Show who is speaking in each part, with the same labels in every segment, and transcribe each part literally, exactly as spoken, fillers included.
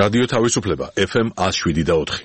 Speaker 1: რადიო თავისუფლება ეფ ემ ათს შვიდი და ოთხი.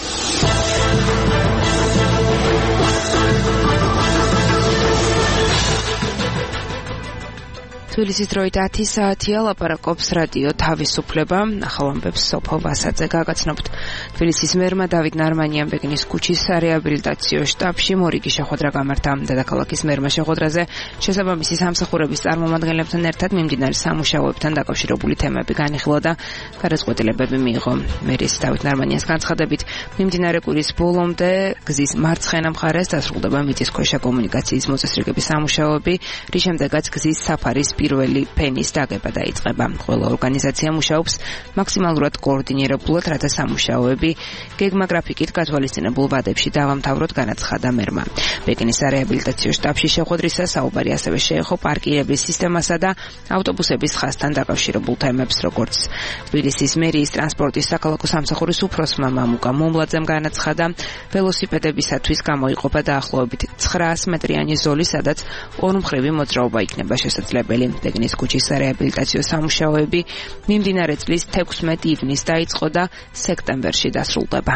Speaker 2: თბილისის დროით ათი საათია, ლაპარაკობს რადიო თავისუფლება. ახალ ამბებს სოფო ვასაძე გაგაცნობთ. თბილისის მერმა დავით ნარმანიამ ბეგინის ქუჩის სარეაბილიტაციო შტაბში მორიგი შეხვედრა გამართა. დედაქალაქის მერმა შეხვედრაზე შესაბამისი სამსახურების წარმომადგენლებთან ერთად მიმდინარე სამუშაოებთან დაკავშირებული თემები განიხილა და გადაწყვეტილებები მიიღო. მერის დავით ნარმანიას განცხადებით, მიმდინარე კვირის ბოლომდე გზის მარცხენა მხარეს დასრულდება მიწისქვეშა კომუნიკაციის მოწესრიგების სამუშაოები, რის შემდეგაც გზის საფარის პირველი ფენის დაგება დაიწყება. ყველა ორგანიზაცია მუშაობს მაქსიმალურად კოორდინირებულად, რათა სამუშაოები გეგმა გრაფიკით გათვალისწინებულ ვადებში დავამთავროთ, განაცხადა მერმა. ბეგინის სარეაბილიტაციო შტაბში შეხვედრისას საუბარი ასევე შეეხო პარკირების სისტემასა და ავტობუსების ხაზთან დაკავშირებულ თემებს, როგორც თბილისის მერიის ტრანსპორტის საქალაქო სამსახურის უფროსმა მამუკა მომლაძემ განაცხადა, ველოსიპედებისათვის გამოიყოფა დაახლოებით ცხრაასი მეტრიანი ზოლი, სადაც ორმხრივი მოძრაობა იქნება შესაძლებელი. ბეგინის ქუჩის სარეაბილიტაციო სამუშაოები მიმდინარე წლის თექვსმეტი ივნისს დაიწყო და სექტემბერში დასრულდება.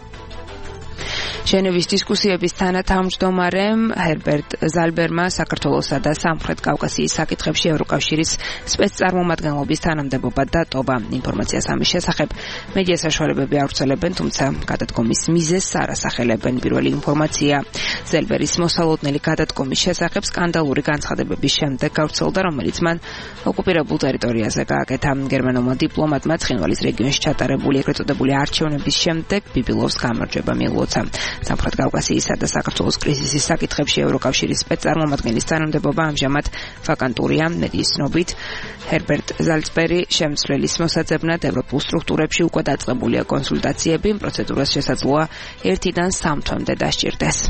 Speaker 2: ჟენევის დისკუსიების თანათავმჯდომარემ ჰერბერტ ზალბერმა საქართველოსა და სამხრეთ კავკასიის საკითხებში ევროკავშირის სპეცწარმომადგენლობის თანამდებობა დატოვა. ინფორმაციას ამის შესახებ მედია საშუალებები ავრცელებენ, თუმცა გადადგომის მიზეზს არ ასახელებენ. პირველი ინფორმაცია ზალბერის მოსალოდნელი გადადგომის შესახებ სკანდალური განცხადებების შემდეგ გავრცელდა, რომელიც მან ოკუპირებულ ტერიტორიაზე გააკეთა. გერმანულმა დიპლომატმა ცხინვალის რეგიონში ჩატარებული ეგრეთ წოდებული არჩევნების შემდეგ ბიბილოვს გამარჯვება მიულოცა. სამხრეთ კავკასიისა და საქართველოს კრიზისის საკითხებში ევროკავშირის სპეცწარმომადგენლის თანამდებობა ამჟამად ვაკანტურია. მედიის ცნობით, ჰერბერტ ზალცბერი შემცვლელის მოსაძებნად ევროპულ სტრუქტურებში უკვე დაწყებულია კონსულტაციები, პროცედურას შესაძლოა ერთიდან სამ თვემდე დასჭირდეს.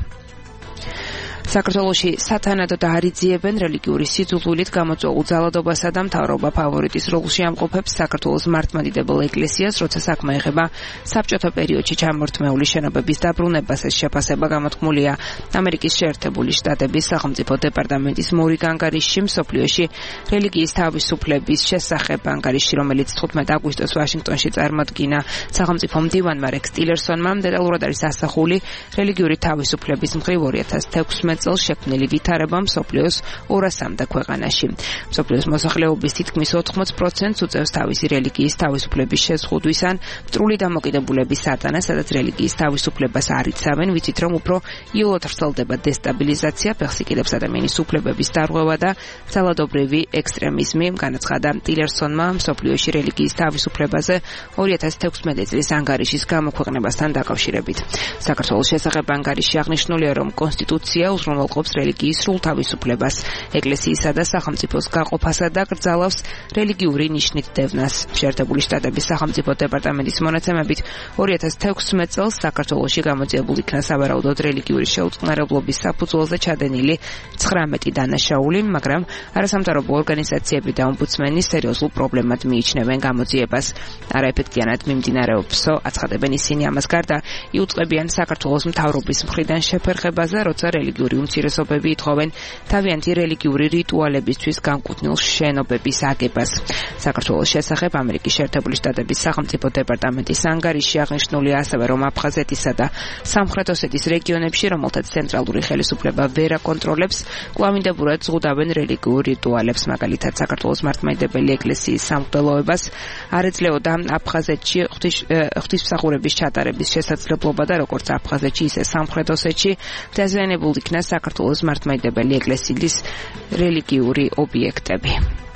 Speaker 2: საქართველოში სათანადო დაარიძიებენ რელიგიური სიძულვილით გამოწვეულ ძალადობასა და მთავრობა ფავორიტის როლში ამყოფებს საქართველოს მართლმადიდებელ ეკლესიას, როცა საქმე ეხება საბჭოთა პერიოდში ჩამორთმეული შენობების დაბრუნებას. ეს შეფასება გამოთქმულია ამერიკის შეერთებული შტატების სახელმწიფო დეპარტამენტის მორიგ ანგარიშში მსოფლიოში რელიგიის თავისუფლების შესახებ. ანგარიში, რომელიც თხუთმეტი აგვისტოს ვაშინგტონში წარმოადგინა სახელმწიფო მდივანმა რექს ტილერსონმა, დეტალურად არის ასახული რელიგიური თავისუფლების მხრივ ორი ათას თექვსმეტ წელს შექმნილი ვითარება მსოფლიოს ორასამდე ქვეყანაში. მსოფლიოს მოსახლეობის თითქმის ოთხმოც პროცენტს უწევს თავისი რელიგიის თავისუფლების შეზღუდვის ან მტრული დამოკიდებულების სატანას, სადაც რელიგიის თავისუფლებას არ იცავენ, ვიცით რომ უფრო იოლად ვრცელდება დესტაბილიზაცია, ფეხსიკიდებს ადამიანის უფლებების დარღვევა და ძალადობრივი ექსტრემიზმი. განაცხადა ტილერსონმა მსოფლიოში რელიგიის თავისუფლებაზე ორი ათას თექვსმეტი წლის ანგარიშის გამოქვეყნებასთან დაკავშირებით. საქართველოს შესახებ ანგარიში აღნიშნულია, რომ კონსტიტუცია უზრუნველყოფს რელიგიის სრულ თავისუფლებას, ეკლესიისა და სახელმწიფოს გაყოფასა და კრძალავს რელიგიური ნიშნით დევნას. შეერთებული შტატების სახელმწიფო დეპარტამენტის მონაცემებით ორი ათას თექვსმეტ წელს საქართველოში გამოძიებულ იქნა სავარაუდოდ რელიგიური შეუწყნარებლობის საფუძველზე ჩადენილი ცხრამეტი დანაშაული, მაგრამ არასამთავრობო ორგანიზაციები და ომბუდსმენი სერიოზულ პრობლემად მიიჩნევენ გამოძიებას. არაეფექტიანად მიმდინარეობსო, აცხადებენ ისინი. ამას გარდა იუწყებიან საქართველოს მთავრობის მხრიდან შეფერხებაზე, როცა რელიგიური უმცირესობები ითხოვენ თავიანთი რელიგიური რიტუალებისთვის განკუთვნილ შენობების აგებას. საქართველოს შესახებ ამერიკის შეერთებული შტატების სახელმწიფო დეპარტამენტის ანგარიში აღნიშნულია ასევე, რომ აფხაზეთისა და სამხრეთ ოსეთის რეგიონებში, რომელთაც ცენტრალური ხელისუფლება ვერ აკონტროლებს, კვლავინდებურად ზღუდავენ რელიგიურ რიტუალებს. მაგალითად, საქართველოს მართლმადიდებელი ეკლესიის სამღვდელოებას არ ეძლეოდა აფხაზეთში ღვთისმსახურების ჩატარების შესაძლებლობა და როგორც აფხაზეთში, ისე სამხრეთ ოსეთში დაზიანებულ იქნა საქართველოს მართლმადიდებელი ეკლესიის რელიგიური ობიექტები.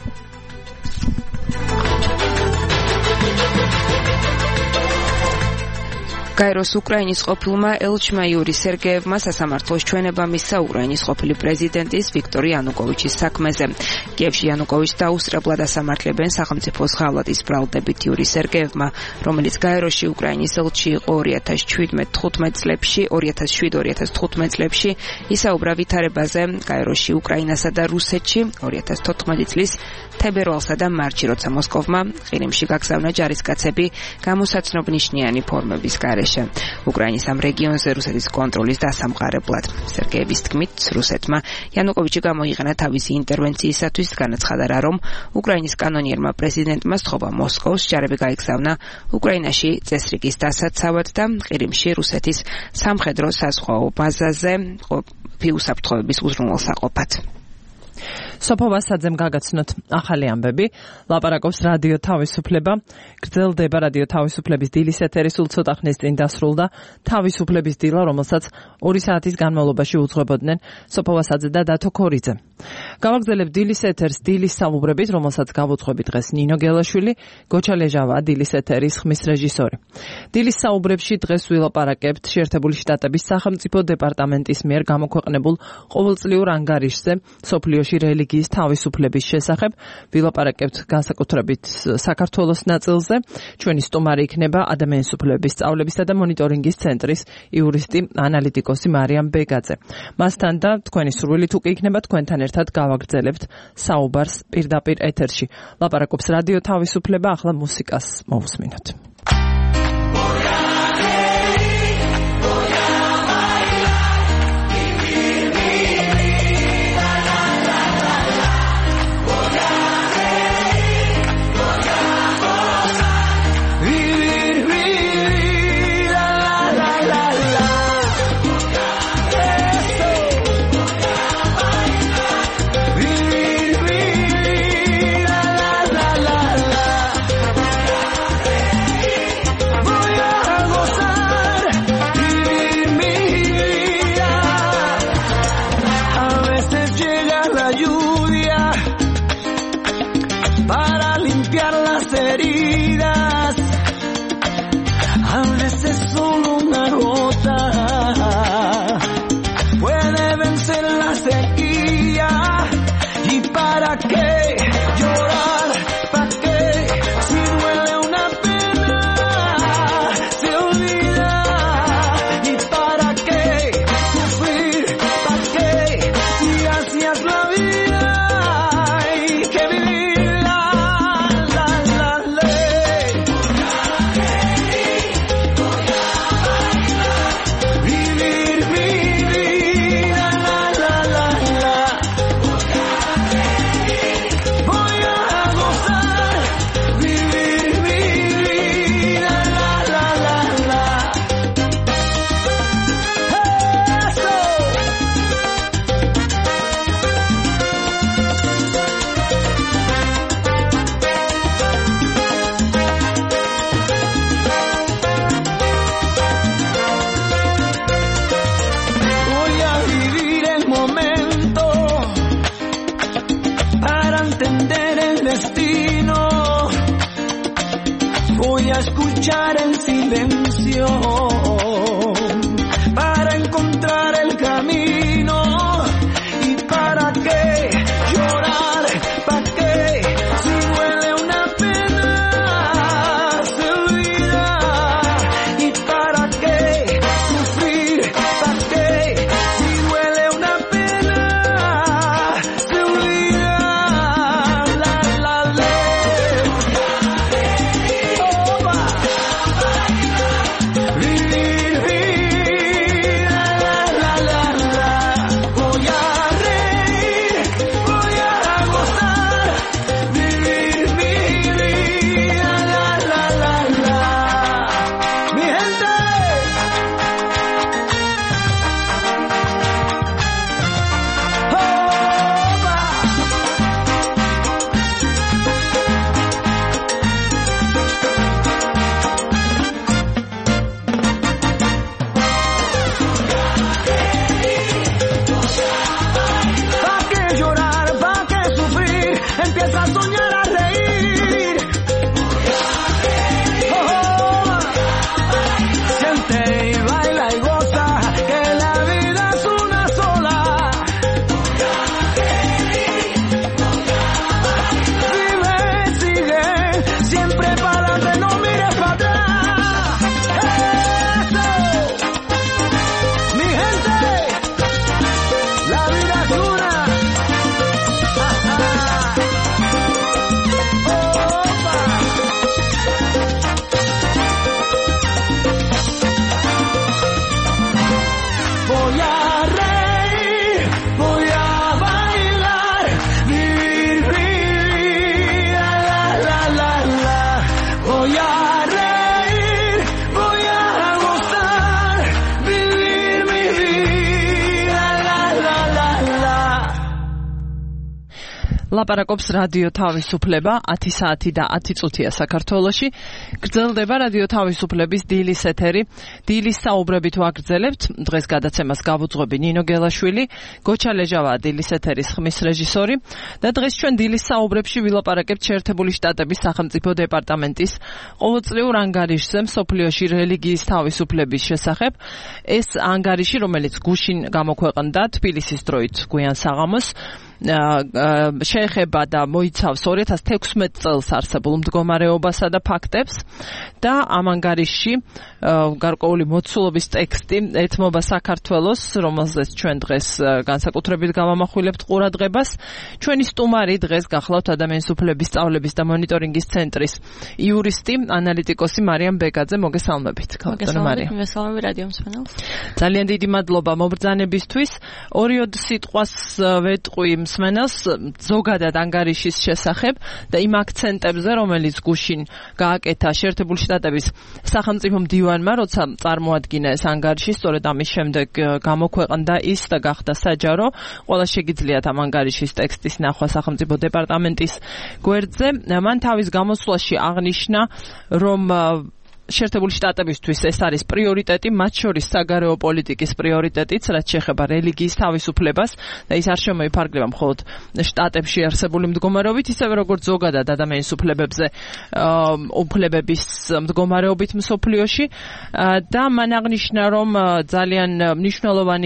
Speaker 2: გაეროს უკრაინის ყოფილმა ელჩმა იური სერგეევმა სასამართლოს ჩვენება მისცა უკრაინის ყოფილი პრეზიდენტის ვიქტორ იანუკოვიჩის საქმეზე. კიევში იანუკოვიჩს დაუსწრებლად ასამართლებენ სახელმწიფოს ღალატის ბრალდებით. იური სერგეევმა, რომელიც გაეროში უკრაინის ელჩი იყო ორი ათას შვიდ წლებში, ორი ათას შვიდ ორი ათას თხუთმეტ წლებში, ისაუბრა ვითარებაზე გაეროში უკრაინასა და რუსეთში ორი ათას თოთხმეტი წლის თებერვალსა და მარტში, როცა მოსკოვმა ყირიმში გაგზავნა ჯარისკაცები გამოსაცნობ ნიშნიანი ფორმების გარეთ. უდიდესია. უკრაინის ამ რეგიონზე რუსეთის კონტროლის დასამყარებლად. სერგეევის თქმით, რუსეთმა იანუკოვიჩი გამოიყენა თავისი ინტერვენციისათვის, განაცხადა რა, რომ უკრაინის კანონიერმა პრეზიდენტმა სთხოვა მოსკოვს, ჯარები გაიგზავნა უკრაინაში წესრიგის დასაცავად და ყირიმში რუსეთის სამხედრო საზღვაო ბაზაზე უსაფრთხოების უზრუნველსაყოფად.
Speaker 3: სოფო ვასაძემ გაგაცნოთ ახალი ამბები. ლაპარაკობს რადიო თავისუფლება. გრძელდება რადიო თავისუფლების დილის ეთერი, სულ ცოტა ხნის წინ დასრულდა თავისუფლების დილა, რომელსაც ორი საათის განმავლობაში უძღვებოდნენ სოფო ვასაძე და დათო ქორიძე. გავაგრძელებ დილის ეთერს დილის საუბრებით, რომელსაც გავუძღვები დღეს ნინო გელაშვილი, გოჩა ლეჟავა დილის ეთერის ხმის რეჟისორი. დილის საუბრებში დღეს ვილაპარაკებთ შეერთებული შტატების სახელმწიფო დეპარტამენტის მიერ გამოქვეყნებულ ყოველწლიურ ანგარიშზე სოფლიოში რელიგიის თავისუფლების შესახებ. ვილაპარაკებთ განსაკუთრებით საქართველოს ნაწილზე. ჩვენი სტუმარი იქნება ადამიანის უფლებების სწავლებისა და მონიტორინგის ცენტრის იურისტი ანალიტიკოსი მარიამ ბეგაძე. მასთან და თქვენი სურვილით უკვე იქნება თქვენთან ერთად გავაგრძელებთ საუბარს პირდაპირ ეთერში. ლაპარაკობს რადიო თავისუფლება, ახლა მუსიკას მოусმინოთ.
Speaker 4: Vivir
Speaker 3: ლაპარაკობს რადიო თავისუფლება ათი საათი და ათი წუთია საქართველოში. გრძელდება რადიო თავისუფლების დილის ეთერი. დილის საუბრებით ვაგრძელებთ. დღეს გადაცემას გავუძღვები ნინო გელაშვილი, გოჩა ლეჟავაა დილის ეთერის ხმის რეჟისორი და დღეს ჩვენ დილის საუბრებში ვილაპარაკებთ შეერთებული შტატების სახელმწიფო დეპარტამენტის ყოველწლიურ ანგარიშზე მსოფლიოში რელიგიის თავისუფლების შესახებ. ეს ანგარიში, რომელიც გუშინ გამოქვეყნდა თბილისის დროით გვიან საღამოს, შეეხება და მოიცავს ორი ათას თექვსმეტ წელს არსებულ მდგომარეობასა და ფაქტებს და ამ ანგარიშში გარკვეული მოცულობის ტექსტი ეთმობა საქართველოს, რომელზეც ჩვენ დღეს განსაკუთრებით გავამახვილებთ ყურადღებას. ჩვენი სტუმარი დღეს გახლავთ ადამიანის უფლების სწავლების და მონიტორინგის ცენტრის იურისტი, ანალიტიკოსი მარიამ ბეგაძე. მოგესალმებით.
Speaker 4: მოგესალმებით, მოგესალმებით რადიო მსმენელს.
Speaker 3: ძალიან დიდი მადლობა მობრძანებისთვის. ორიოდ სიტყვას ვეტყვი მსმენელს ზოგადად ანგარიშის შესახებ და იმ აქცენტებზე, რომელიც გუშინ გააკეთა შეერთებული შტატების სახელმწიფო მდივანმა, როცა წარმოადგინა ეს ანგარიში, სწორედ ამის შემდეგ გამოქვეყნდა ის და გახდა საჯარო. ყველა შეგიძლიათ ამ ანგარიშის ტექსტის ნახვა სახელმწიფო დეპარტამენტის გვერდზე. მან თავის გამოსვლაში აღნიშნა, რომ შეერთებული შტატებისთვის ეს არის პრიორიტეტი, მათ შორის საგარეო პოლიტიკის პრიორიტეტიც, რაც შეეხება რელიგიის თავისუფლებას და ის არ შემოიფარგლება მხოლოდ შტატებში არსებული მდგომარეობით, ისევე როგორც ზოგადად ადამიანის უფლებებზე, უფლებების მდგომარეობით მსოფლიოში და მან აღნიშნა, რომ ძალიან მნიშვნელოვანი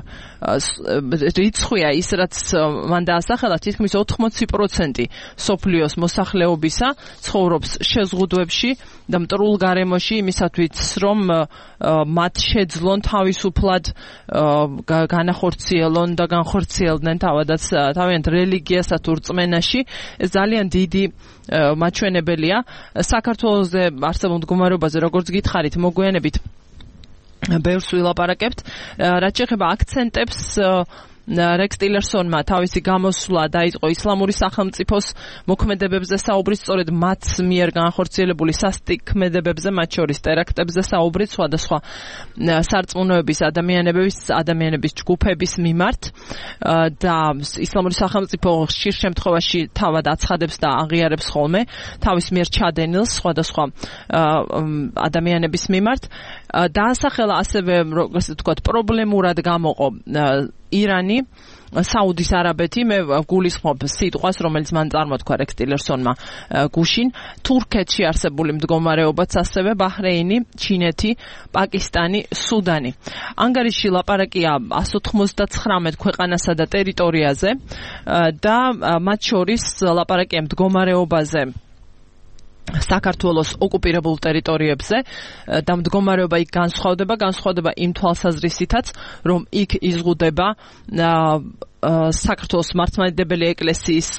Speaker 3: რიცხვია ის, რაც მან დაასახელა, თითქმის ოთხმოცი პროცენტი მსოფლიოს მოსახლეობისა ცხოვრობს შეზღუდვებში და მტრულ გარემოში იმისათვის, რომ მათ შეძლონ თავისუფლად განახორციელონ და განხორციელდნენ თავადაც თავიანთ რელიგიასა თუ რწმენაში. ეს ძალიან დიდი მაჩვენებელია. საქართველოზე არსებულ მდგომარეობაზე, როგორც გითხარით, მოგვიანებით ბევრს ვილაპარაკებთ. რაც შეეხება აქცენტებს, რეკს ტილერსონმა თავისი გამოსვლა დაიწყო ისლამური სახელმწიფოს მოქმედებებზე საუბრის, სწორედ მათ მიერ განხორციელებული სასტიკმედებებზე, მათ შორის ტერაქტებზე საუბრის, სხვადასხვა სარწმუნოების ადამიანების ადამიანების ჯგუფების მიმართ და ისლამური სახელმწიფო ხშირ შემთხვევაში თავად აცხადებს და აღიარებს ხოლმე თავის მიერ ჩადენილს სხვადასხვა ადამიანების მიმართ. დაასახელა ასევე, როგორც ვთქვათ, პრობლემურად გამოყო ირანი, საუდის არაბეთი, მე გულისხმობ სიტყვას, რომელიც მან წარმოთქვა რეკს ტილერსონმა გუშინ, თურქეთში არსებული მდგომარეობაც, ასევე ბაჰრეინი, ჩინეთი, პაკისტანი, სუდანი. ანგარიში ლაპარაკია εκατს ოთხმოცდაცხრამეტ ქვეყანასა და ტერიტორიაზე და მათ შორის ლაპარაკია მდგომარეობაზე საქართველოს ოკუპირებულ ტერიტორიებზე და მდგომარეობა იქ განსხვავდება, განსხვავდება იმ თვალსაზრისითაც, რომ იქ იზღუდება საქართველოს მართლმადიდებელი ეკლესიის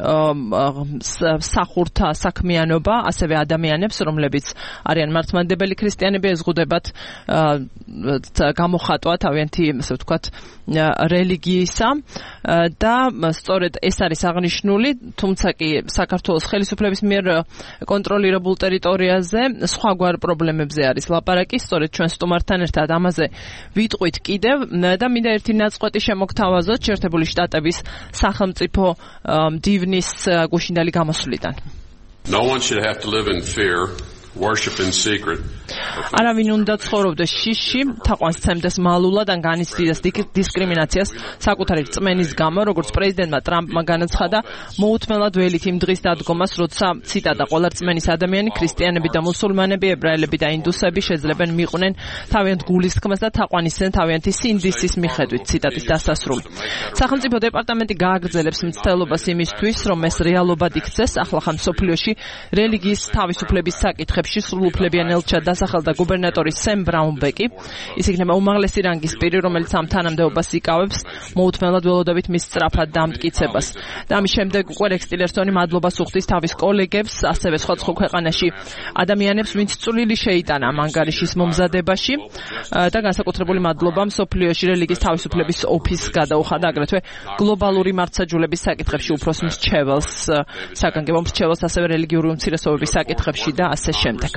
Speaker 3: მსახურთა საქმიანობა, ასევე ადამიანებს, რომლებიც არიან მართლმადიდებელი ქრისტიანები, ეზღუდებათ გამოხატვა თავიანთი, ასე ვთქვათ, რელიგიისა და სწორედ ეს არის აღნიშნული, თუმცა კი საქართველოს ხელისუფლების მიერ კონტროლირებულ ტერიტორიაზე სხვაგვარ პრობლემებზე არის ლაპარაკი. სწორედ ჩვენ სტუმართან ერთად ამაზე ვიტყვით კიდევ და მინდა ერთი ნაწყვეტი შემოგთავაზოთ შეერთებული შტატების სახელმწიფო მდივნის გუშინდელი გამოსვლიდან.
Speaker 5: No one should have to live in fear, worship in secret.
Speaker 3: არავინ უნდა ცხოვრობდეს შიშში, თაყვანს სცემდეს მალულად ან განიცდიდეს დისკრიმინაციას საკუთარი რწმენის გამო, როგორც პრეზიდენტმა ტრამპმა განაცხადა მოუთმენლად ველით იმ დღის დადგომას, როცა ციტატა ყველა რწმენის ადამიანი, ქრისტიანები და მუსულმანები, ებრაელები და ინდუსები შეძლებენ მიყვნენ თავიანთ გულისხმას და თაყვანისცენ თავიანთი სინდისის მიხედვით. ციტატის დასასრული. სახელმწიფო დეპარტამენტი გააგრძელებს მცდელობას იმისთვის, რომ ეს რეალობად იქცეს. ახლახან მსოფლიოში რელიგიის თავისუფლების საკითხებში სრულუფლებიან ელჩად დასახელდა გუბერნატორი სემ ბრაუნბეკი. ის იქნება უმაღლესი რანგის პირი, რომელიც ამ თანამდებობას იკავებს, მოუთმენლად ველოდებით მის სწრაფად დამტკიცებას. და ამის შემდეგ უკვე რეკს ტილერსონი მადლობას უხდის თავის კოლეგებს, ასევე სხვადასხვა ქვეყანაში ადამიანებს, ვინც წვლილი შეიტანა ამ ანგარიშის მომზადებაში და განსაკუთრებული მადლობა მსოფლიოში რელიგიის თავისუფლების ოფისს გადაუხადა, აგრეთვე გლობალური მართლმსაჯულების საკითხებში უფროს მრჩეველს, საგანგებო მრჩეველს, ასევე რელიგიური უმცირესობების საკითხებში და ასე შემდეგ.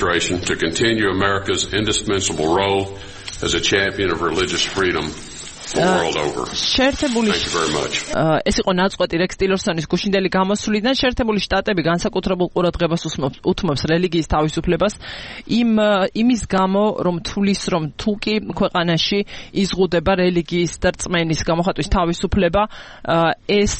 Speaker 5: To continue America's indispensable role as a champion of religious freedom the world over.
Speaker 3: შეერთებული
Speaker 5: Thank you very much.
Speaker 3: ეს იყო ნაწყვეტი რეკს ტილერსონის გუშინდელი გამოსვლიდან. შეერთებული შტატები განსაკუთრებულ ყურადღებას უთმობს რელიგიის თავისუფლებას იმ იმის გამო, რომ თulis რომ თუკი ქვეყანაში იზღუდება რელიგიის და რწმენის გამოხატვის თავისუფლება, ეს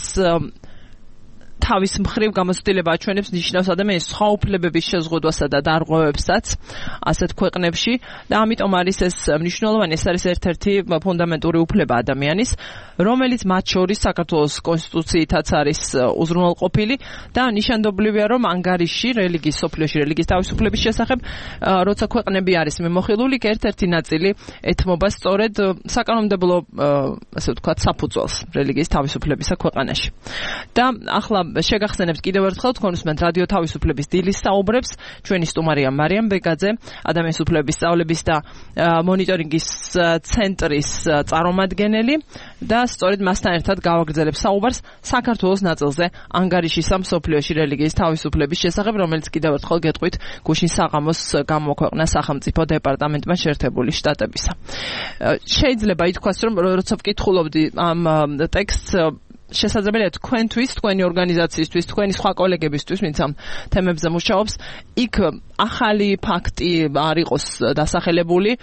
Speaker 3: თავის მხრივ გამოცდილება აჩვენებს ნიშნავს ადამიანის სხვა უფლებების შეზღუდვასა და დარღვევებსაც ასეთ ქვეყნებში და ამიტომ არის ეს მნიშვნელოვანი. ეს არის ერთ-ერთი ფუნდამენტური უფლება ადამიანის, რომელიც მათ შორის საქართველოს კონსტიტუციითაც არის უზრუნველყოფილი და ნიშანდობლივია, რომ ანგარიში რელიგიის სოფლიოში რელიგიის თავისუფლების შესახებ, როცა ქვეყნები არის მიმოხილული, ერთ-ერთი ნაწილი ეთმობა სწორედ საკანონმდებლო, ასე ვთქვათ, საფუძველს რელიგიის თავისუფლებისა ქვეყანაში. და ახლა შეგახსენებთ კიდევ ერთხელ თქვენ უსმენთ რადიო თავისუფლების დილის საუბრებს, ჩვენი სტუმარია მარიამ ბეგაძე, ადამიანის უფლებების სწავლების და მონიტორინგის ცენტრის წარმომადგენელი და სწორედ მასთან ერთად გავაგრძელებ საუბარს საქართველოს ნაწილზე ანგარიშისა მსოფლიოში რელიგიის თავისუფლების შესახებ, რომელიც კიდევ ერთხელ გეტყვით გუშინ საღამოს გამოქვეყნა სახელმწიფო დეპარტამენტმა შეერთებული შტატებისა. შეიძლება ითქვას, რომ როცა ვკითხულობდი ამ ტექსტს, შესაძლებელია თქვენთვის, თქვენი ორგანიზაციისთვის, თქვენი სხვა კოლეგებისთვის, ვინც ამ თემებზე მუშაობს, იქ ახალი ფაქტი არ იყოს დასახელებული,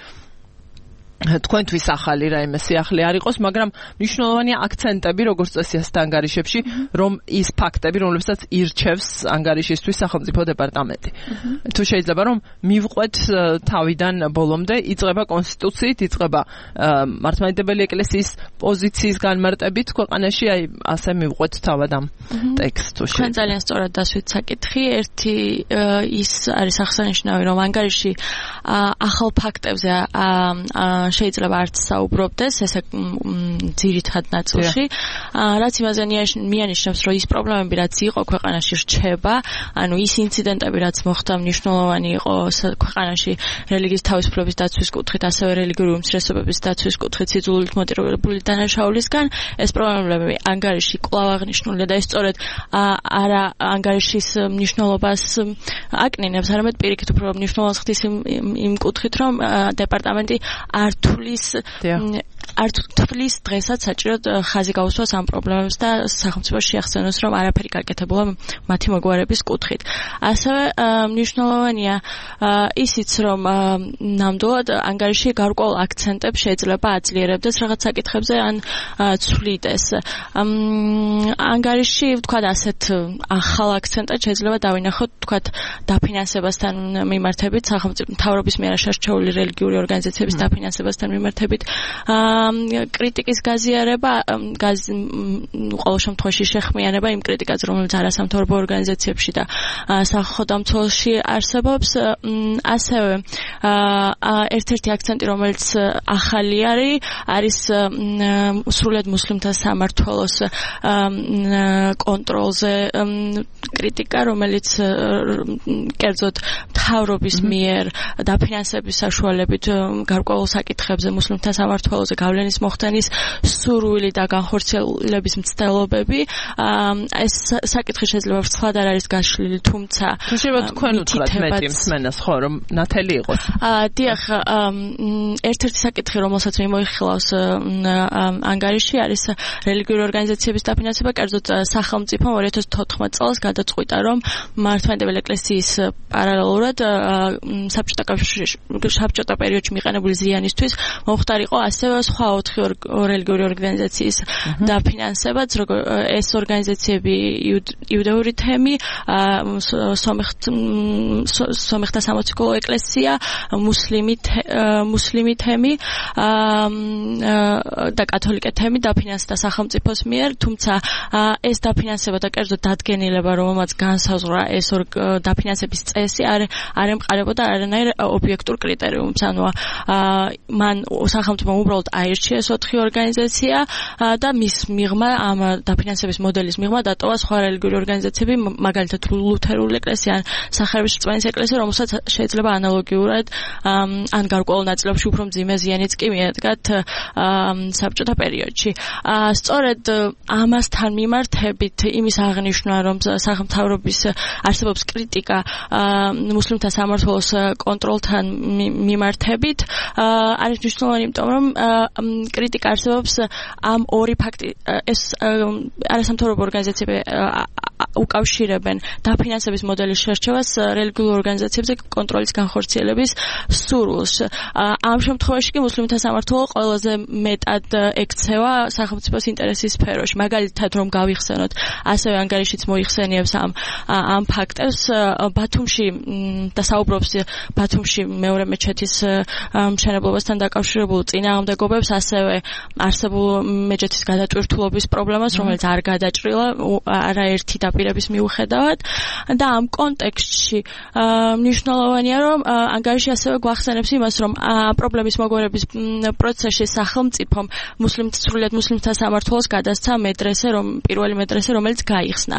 Speaker 3: თქვენთვის ახალი რაიმე სიახლე არ იყოს, მაგრამ მნიშვნელოვანია აქცენტები, როგორც წესია ანგარიშებში, რომ ის ფაქტები, რომლებსაც ირჩევს ანგარიშისთვის სახელმწიფო დეპარტამენტი. თუ შეიძლება რომ მივყვეთ თავიდან ბოლომდე, იწყება კონსტიტუციით, იწყება მართლმადიდებელი ეკლესიის პოზიციის განმარტებით ქვეყანაში, აი ასე მივყვეთ თავად ამ ტექსტში.
Speaker 4: თქვენ ძალიან სწორად დასვით საკითხი. ერთი ის არის აღსანიშნავი, რომ ანგარიში ახალ ფაქტებზე შეიძლება არც საუბრობდეს ესე ძირითად ნაწილში, რაც იმაზე მიანიშნებს, რომ ის პრობლემები, რაც იყო ქვეყანაში რჩება, ანუ ის ინციდენტები, რაც მოხდა, მნიშვნელოვანი იყო ქვეყანაში რელიგიის თავისუფლების დაცვის კუთხით, ასევე რელიგიური უმცირესობების დაცვის კუთხით სიძულვილით მოტივირებული დანაშაულისგან, ეს პრობლემები ანგარიში კვლავ აღნიშნულია და ეს სწორედ არა ანგარიშის მნიშვნელობას აკნინებს, არამედ პირიქით უფრო მნიშვნელობას ხდის იმ კუთხით, რომ დეპარტამენტი არ თulis არ თulis დღესაც საჭიროდ ხაზი გაუსვას ამ პრობლემებს და სახელმწიფოს შეახსენოს, რომ არაფერი გაკეთებულა მათი მოგვარების კუთხით. ასევე მნიშვნელოვანია ისიც, რომ ნამდვილად ანგარიში გარკვეულ აქცენტებს შეიძლება აძლიერებდეს რაღაც საკითხებზე ან ცვლიდეს. ანგარიში, ვთქვათ, ასეთ ახალ აქცენტად შეიძლება დავინახოთ, ვთქვათ, დაფინანსებასთან მიმართებით, სახელმწიფო მთავრობის მიერ შერჩეული რელიგიური ორგანიზაციების დაფინანსებასთან მიმართებით კრიტიკის გაზიარება, ყოველ შემთხვევაში შეხმიანება იმ კრიტიკაზე, რომელიც არასამთავრობო ორგანიზაციებში და სახალხო დამცველში არსებობს. ასევე ერთ-ერთი აქცენტი, რომელიც ახალი არის, არის სრულად მუსლიმთა სამმართველოს კონტროლზე კრიტიკა, რომელიც კერძოდ მთავრობის მიერ დაფინანსების საშუალებით გარკვეულ საკითხებზე მუსლიმთა სამმართველოზე გავლენის მოხდენის სურვილი და განხორციელების მცდელობები. ეს საკითხი შეიძლება ვრცლად არ არის გაშლილი, თუმცა
Speaker 3: შეიძლება თქვენ უთხრათ მეტი მსმენას, ხო, რომ ნათელი იყოს.
Speaker 4: დიახ, ერთ-ერთი საკითხი, რომელსაც მიმოიხილავს ანგარიში, არის რელიგიური ორგანიზაციების დაფინანსება, კერძოდ სახელმწიფომ ორი ათას თოთხმეტ წელს გადაწყვიტა, რომ მართლმადიდებელი ეკლესიის პარალელურად საბჭოთა პერიოდში მიყენებული ზიანისთვის მომხდარიყო ასევე სხვა ოთხი რელიგიური ორგანიზაციის დაფინანსებაც, ეს ორგანიზაციები იუდეური თემი, სომეხთა სამოციქულო ეკლესია, მუსლიმი თემი და კათოლიკე თემი დაფინანსდა სახელმწიფოს მიერ, თუმცა ეს დაფინანსება და კერძოდ დადგენილება, რომელმაც განსაზღვრა ეს დაფინანსების წესი არ ემყარებოდა არანაირ ობიექტურ კრიტერიუმს, ანუ მან სახელმწიფომ უბრალოდ აირჩია ეს ოთხი ორგანიზაცია და მის მიღმა ამ დაფინანსების მოდელის მიღმა დატოვა სხვა რელიგიური ორგანიზაციები, მაგალითად ლუთერული ეკლესია ან სახარების რწმენის ეკლესია, რომელსაც შეიძლება ანალოგიურად ან გარკვეულ ნაწილებში უფრო მძიმე ზიანიც კი მიადგათ საბჭოთა პერიოდში. სწორედ ამასთან მიმართებით იმის აღნიშვნა, რომ სახელმწიფოების არსებობს კრიტიკა მუსლიმთა სამმართველოს კონტროლთან მიმართებით, არის მნიშვნელოვანი, იმიტომ რომ კრიტიკა არსებობს ამ ორი ფაქტი ეს არასამთავრობო ორგანიზაციები უკავშირებენ დაფინანსების მოდელის შერჩევას რელიგიურ ორგანიზაციებზე კონტროლის განხორციელების სურვილს. ამ შემთხვევაში კი მუსლიმთა სამმართველო ყველაზე მეტად ექცევა სახელმწიფოს ინტერესის სფეროში. მაგალითად რომ გავიხსენოთ, ასევე ანგარიშიც მოიხსენიებს ამ ამ ფაქტებს ბათუმში და საუბრობს ბათუმში მეორე მეჩეთის მშენებლობასთან დაკავშირებულ წინააღმდეგობებს, ასევე არსებულ მეჩეთის გადატვირთულობის პრობლემას, რომელიც არ გადაჭრილა არაერთი დაპირების მიუხედავად და ამ კონტექსტში მნიშვნელოვანია რომ ანგარიში ასევე გვახსენებს იმას რომ პრობლემის მოგვარების პროცესში სახელმწიფომ მუსლიმ სრულიად მუსლიმთა სამმართველოს გადასცა მედრესე რომ პირველი მედრესე რომელიც გაიხსნა.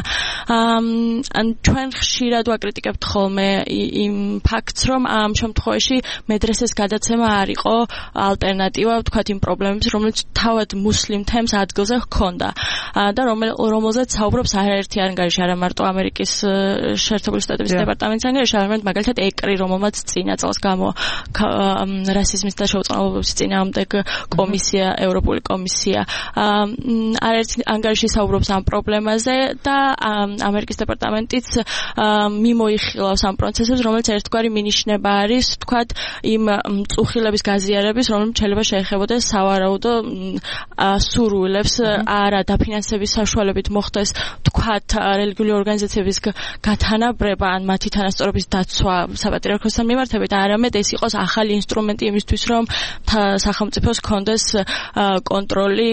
Speaker 4: ან ჩვენ ხშირად ვაკრიტიკებთ ხოლმე იმ ფაქტს რომ ამ შემთხვევაში მედრესეს გადაცემა არ იყო ალტერნატივა ვთქვათ იმ პრობლემებს რომელიც თავად მუსლიმ თემს ადგილზე ჰქონდა და რომელზეც საუბრობს არაერთი ანგარიში არა მარტო ამერიკის შეერთებული შტატების დეპარტამენტის ანგარიში არამედ მაგალითად ეკრი რომელმაც წინა წელს გამო რასიზმის და შეუწყნარებლობის წინააღმდეგ კომისია ევროპული კომისია არაერთი ანგარიში საუბრობს ამ პრობლემაზე და ამერიკის დეპარტამენტიც მიმოიხილავს ამ პროცესებს რომელიც ერთგვარი მინიშნება არის თქვათ იმ მწუხილების გაზიარების რომელიც შეიძლება შეეხებოდეს სავარაუდო სურვილებს არა დაფინანსების საშუალებით მოხდეს თქვათ რელიგიური ორგანიზაციების გათანაბრება ან მათი თანასწორობის დაცვა საპატრიარქოსთან მიმართებით არამედ ეს იყოს ახალი ინსტრუმენტი იმისთვის რომ სახელმწიფოს ჰქონდეს კონტროლი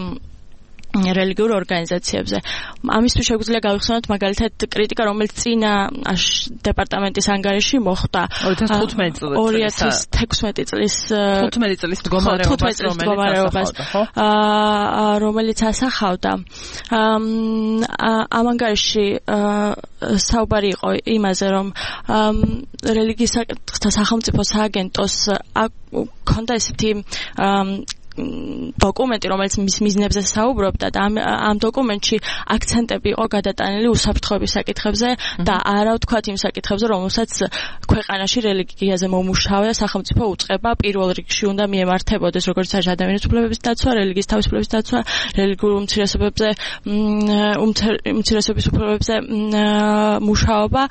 Speaker 4: რელიგიურ ორგანიზაციებზე. ამისთვის შეგვიძლია გავიხსენოთ მაგალითად კრიტიკა რომელიც წინა დეპარტამენტის ანგარიში მოხდა
Speaker 3: ორი ათას თექვსმეტი
Speaker 4: წლის
Speaker 3: თხუთმეტი წლის მდგომარეობას
Speaker 4: რომელიც ასახავდა ამ ანგარიში საუბარი იყო იმაზე რომ რელიგიის სახელმწიფო სააგენტოს ჰქონდა ესეთი დოკუმენტი რომელიც მის მიზნებზე საუბრობდა და ამ ამ დოკუმენტში აქცენტები იყო გადატანილი უსაფრთხოების საკითხებზე და არა ვთქვათ იმ საკითხებზე რომელსაც ქვეყანაში რელიგიაზე მომუშავე სახელმწიფო უწყება პირველ რიგში უნდა მიემართებოდეს როგორც არის ადამიანის უფლებების დაცვა, რელიგიის თავისუფლების დაცვა, რელიგიურ უმცირესობებზე უმცირესობის უფლებებზე მუშაობა.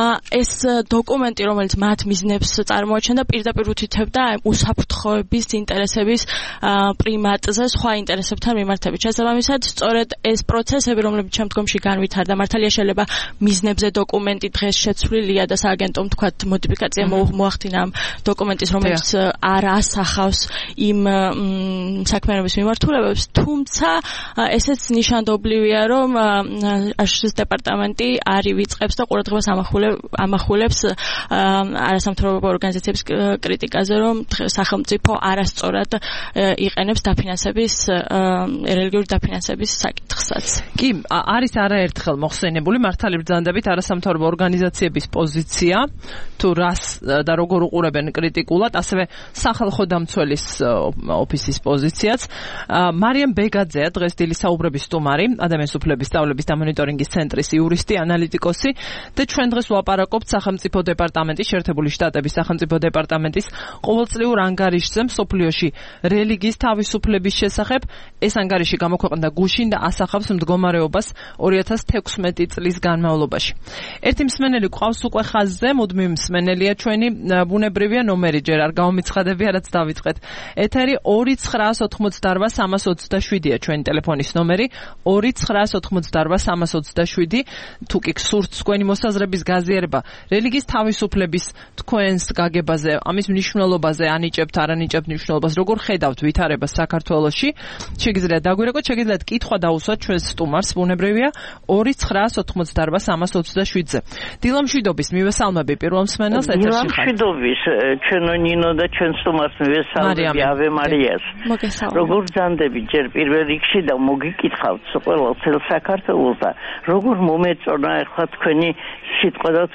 Speaker 4: ეს დოკუმენტი რომელიც მათ მიზნებს წარმოაჩენდა პირდაპირ უთითებდა უსაფრთხოების ინტერესების პრიმატზე სხვა ინტერესებთან მიმართებით. შესაბამისად, სწორედ ეს პროცესები, რომლებიც შემდგომში განვითარდა, მართალია შეიძლება მიზნებზე დოკუმენტი დღეს შეცვლილია და სააგენტომ თქვათ მოდიფიკაცია მოახდინა ამ დოკუმენტის, რომელიც არ ასახავს იმ საქმიანობის მიმართულებებს, თუმცა ესეც ნიშანდობლივია, რომ აშშ-ის დეპარტამენტი არ ივიწყებს და ყურადღებას ამახვილებს არასამთავრობო ორგანიზაციების კრიტიკაზე, რომ სახელმწიფო არასწორად იყენებს დაფინანსების რელიგიური დაფინანსების საკითხსაც.
Speaker 3: კი, არის არაერთხელ მოხსენებული მართალი ბრძანდებით არასამთავრობო ორგანიზაციების პოზიცია, თუ რას და როგორ უყურებენ კრიტიკულად, ასევე სახალხო დამცველის ოფისის პოზიციაც. მარიამ ბეგაძეა დღეს დილის საუბრების სტუმარი, ადამიანის უფლების სწავლების და მონიტორინგის ცენტრის იურისტი, ანალიტიკოსი და ჩვენ დღეს ვლაპარაკობთ სახელმწიფო დეპარტამენტის, შეერთებული შტატების სახელმწიფო დეპარტამენტის ყოველწლიურ ანგარიშზე მსოფლიოში რელიგიის თავისუფლების შესახებ. ეს ანგარიში გამოქვეყნდა გუშინ და ასახავს მდგომარეობას ორი ათას თექვსმეტი წლის განმავლობაში. ერთი მსმენელი გვყავს უკვე ხაზზე, მუდმივი მსმენელია ჩვენი, ბუნებრივია ნომერი ჯერ არ გამომიცხადებია, რაც დავიწყეთ. ეთერი ორი ცხრაას ოთხმოცდაორვა სამას ოცდაშვიდია ჩვენი ტელეფონის ნომერი, ორი ცხრაას ოთხმოცდაორვა სამას ოცდაშვიდი. თუ კი გსურთ თქვენი მოსაზრების გაზიარება რელიგიის თავისუფლების თქვენს გაგებაზე, ამის მნიშვნელობაზე, ანიჭებთ, არ ანიჭებთ მნიშვნელობას, როგორ ხედავთ ვითარებას საქართველოში, შეგიძლიათ დაგვირეკოთ, შეგიძლიათ კითხვა დაუსვათ ჩვენს სტუმარს, ბუნებრივია ორი ცხრაას ოთხმოცდაორვა სამას ოცდაშვიდზე. დილამშვიდობის მივესალმები პირველ მსმენელს ეთერში ხართ.
Speaker 6: დილამშვიდობის ჩვენო ნინო და ჩვენ სტუმარს მივესალმები, ავე მარიას. როგორ ბრძანდებით ჯერ პირველ რიგში და მოგიკითხავთ ყველა წელ საქართველოს და როგორ მომეწონა ახლა თქვენი სიტყვა და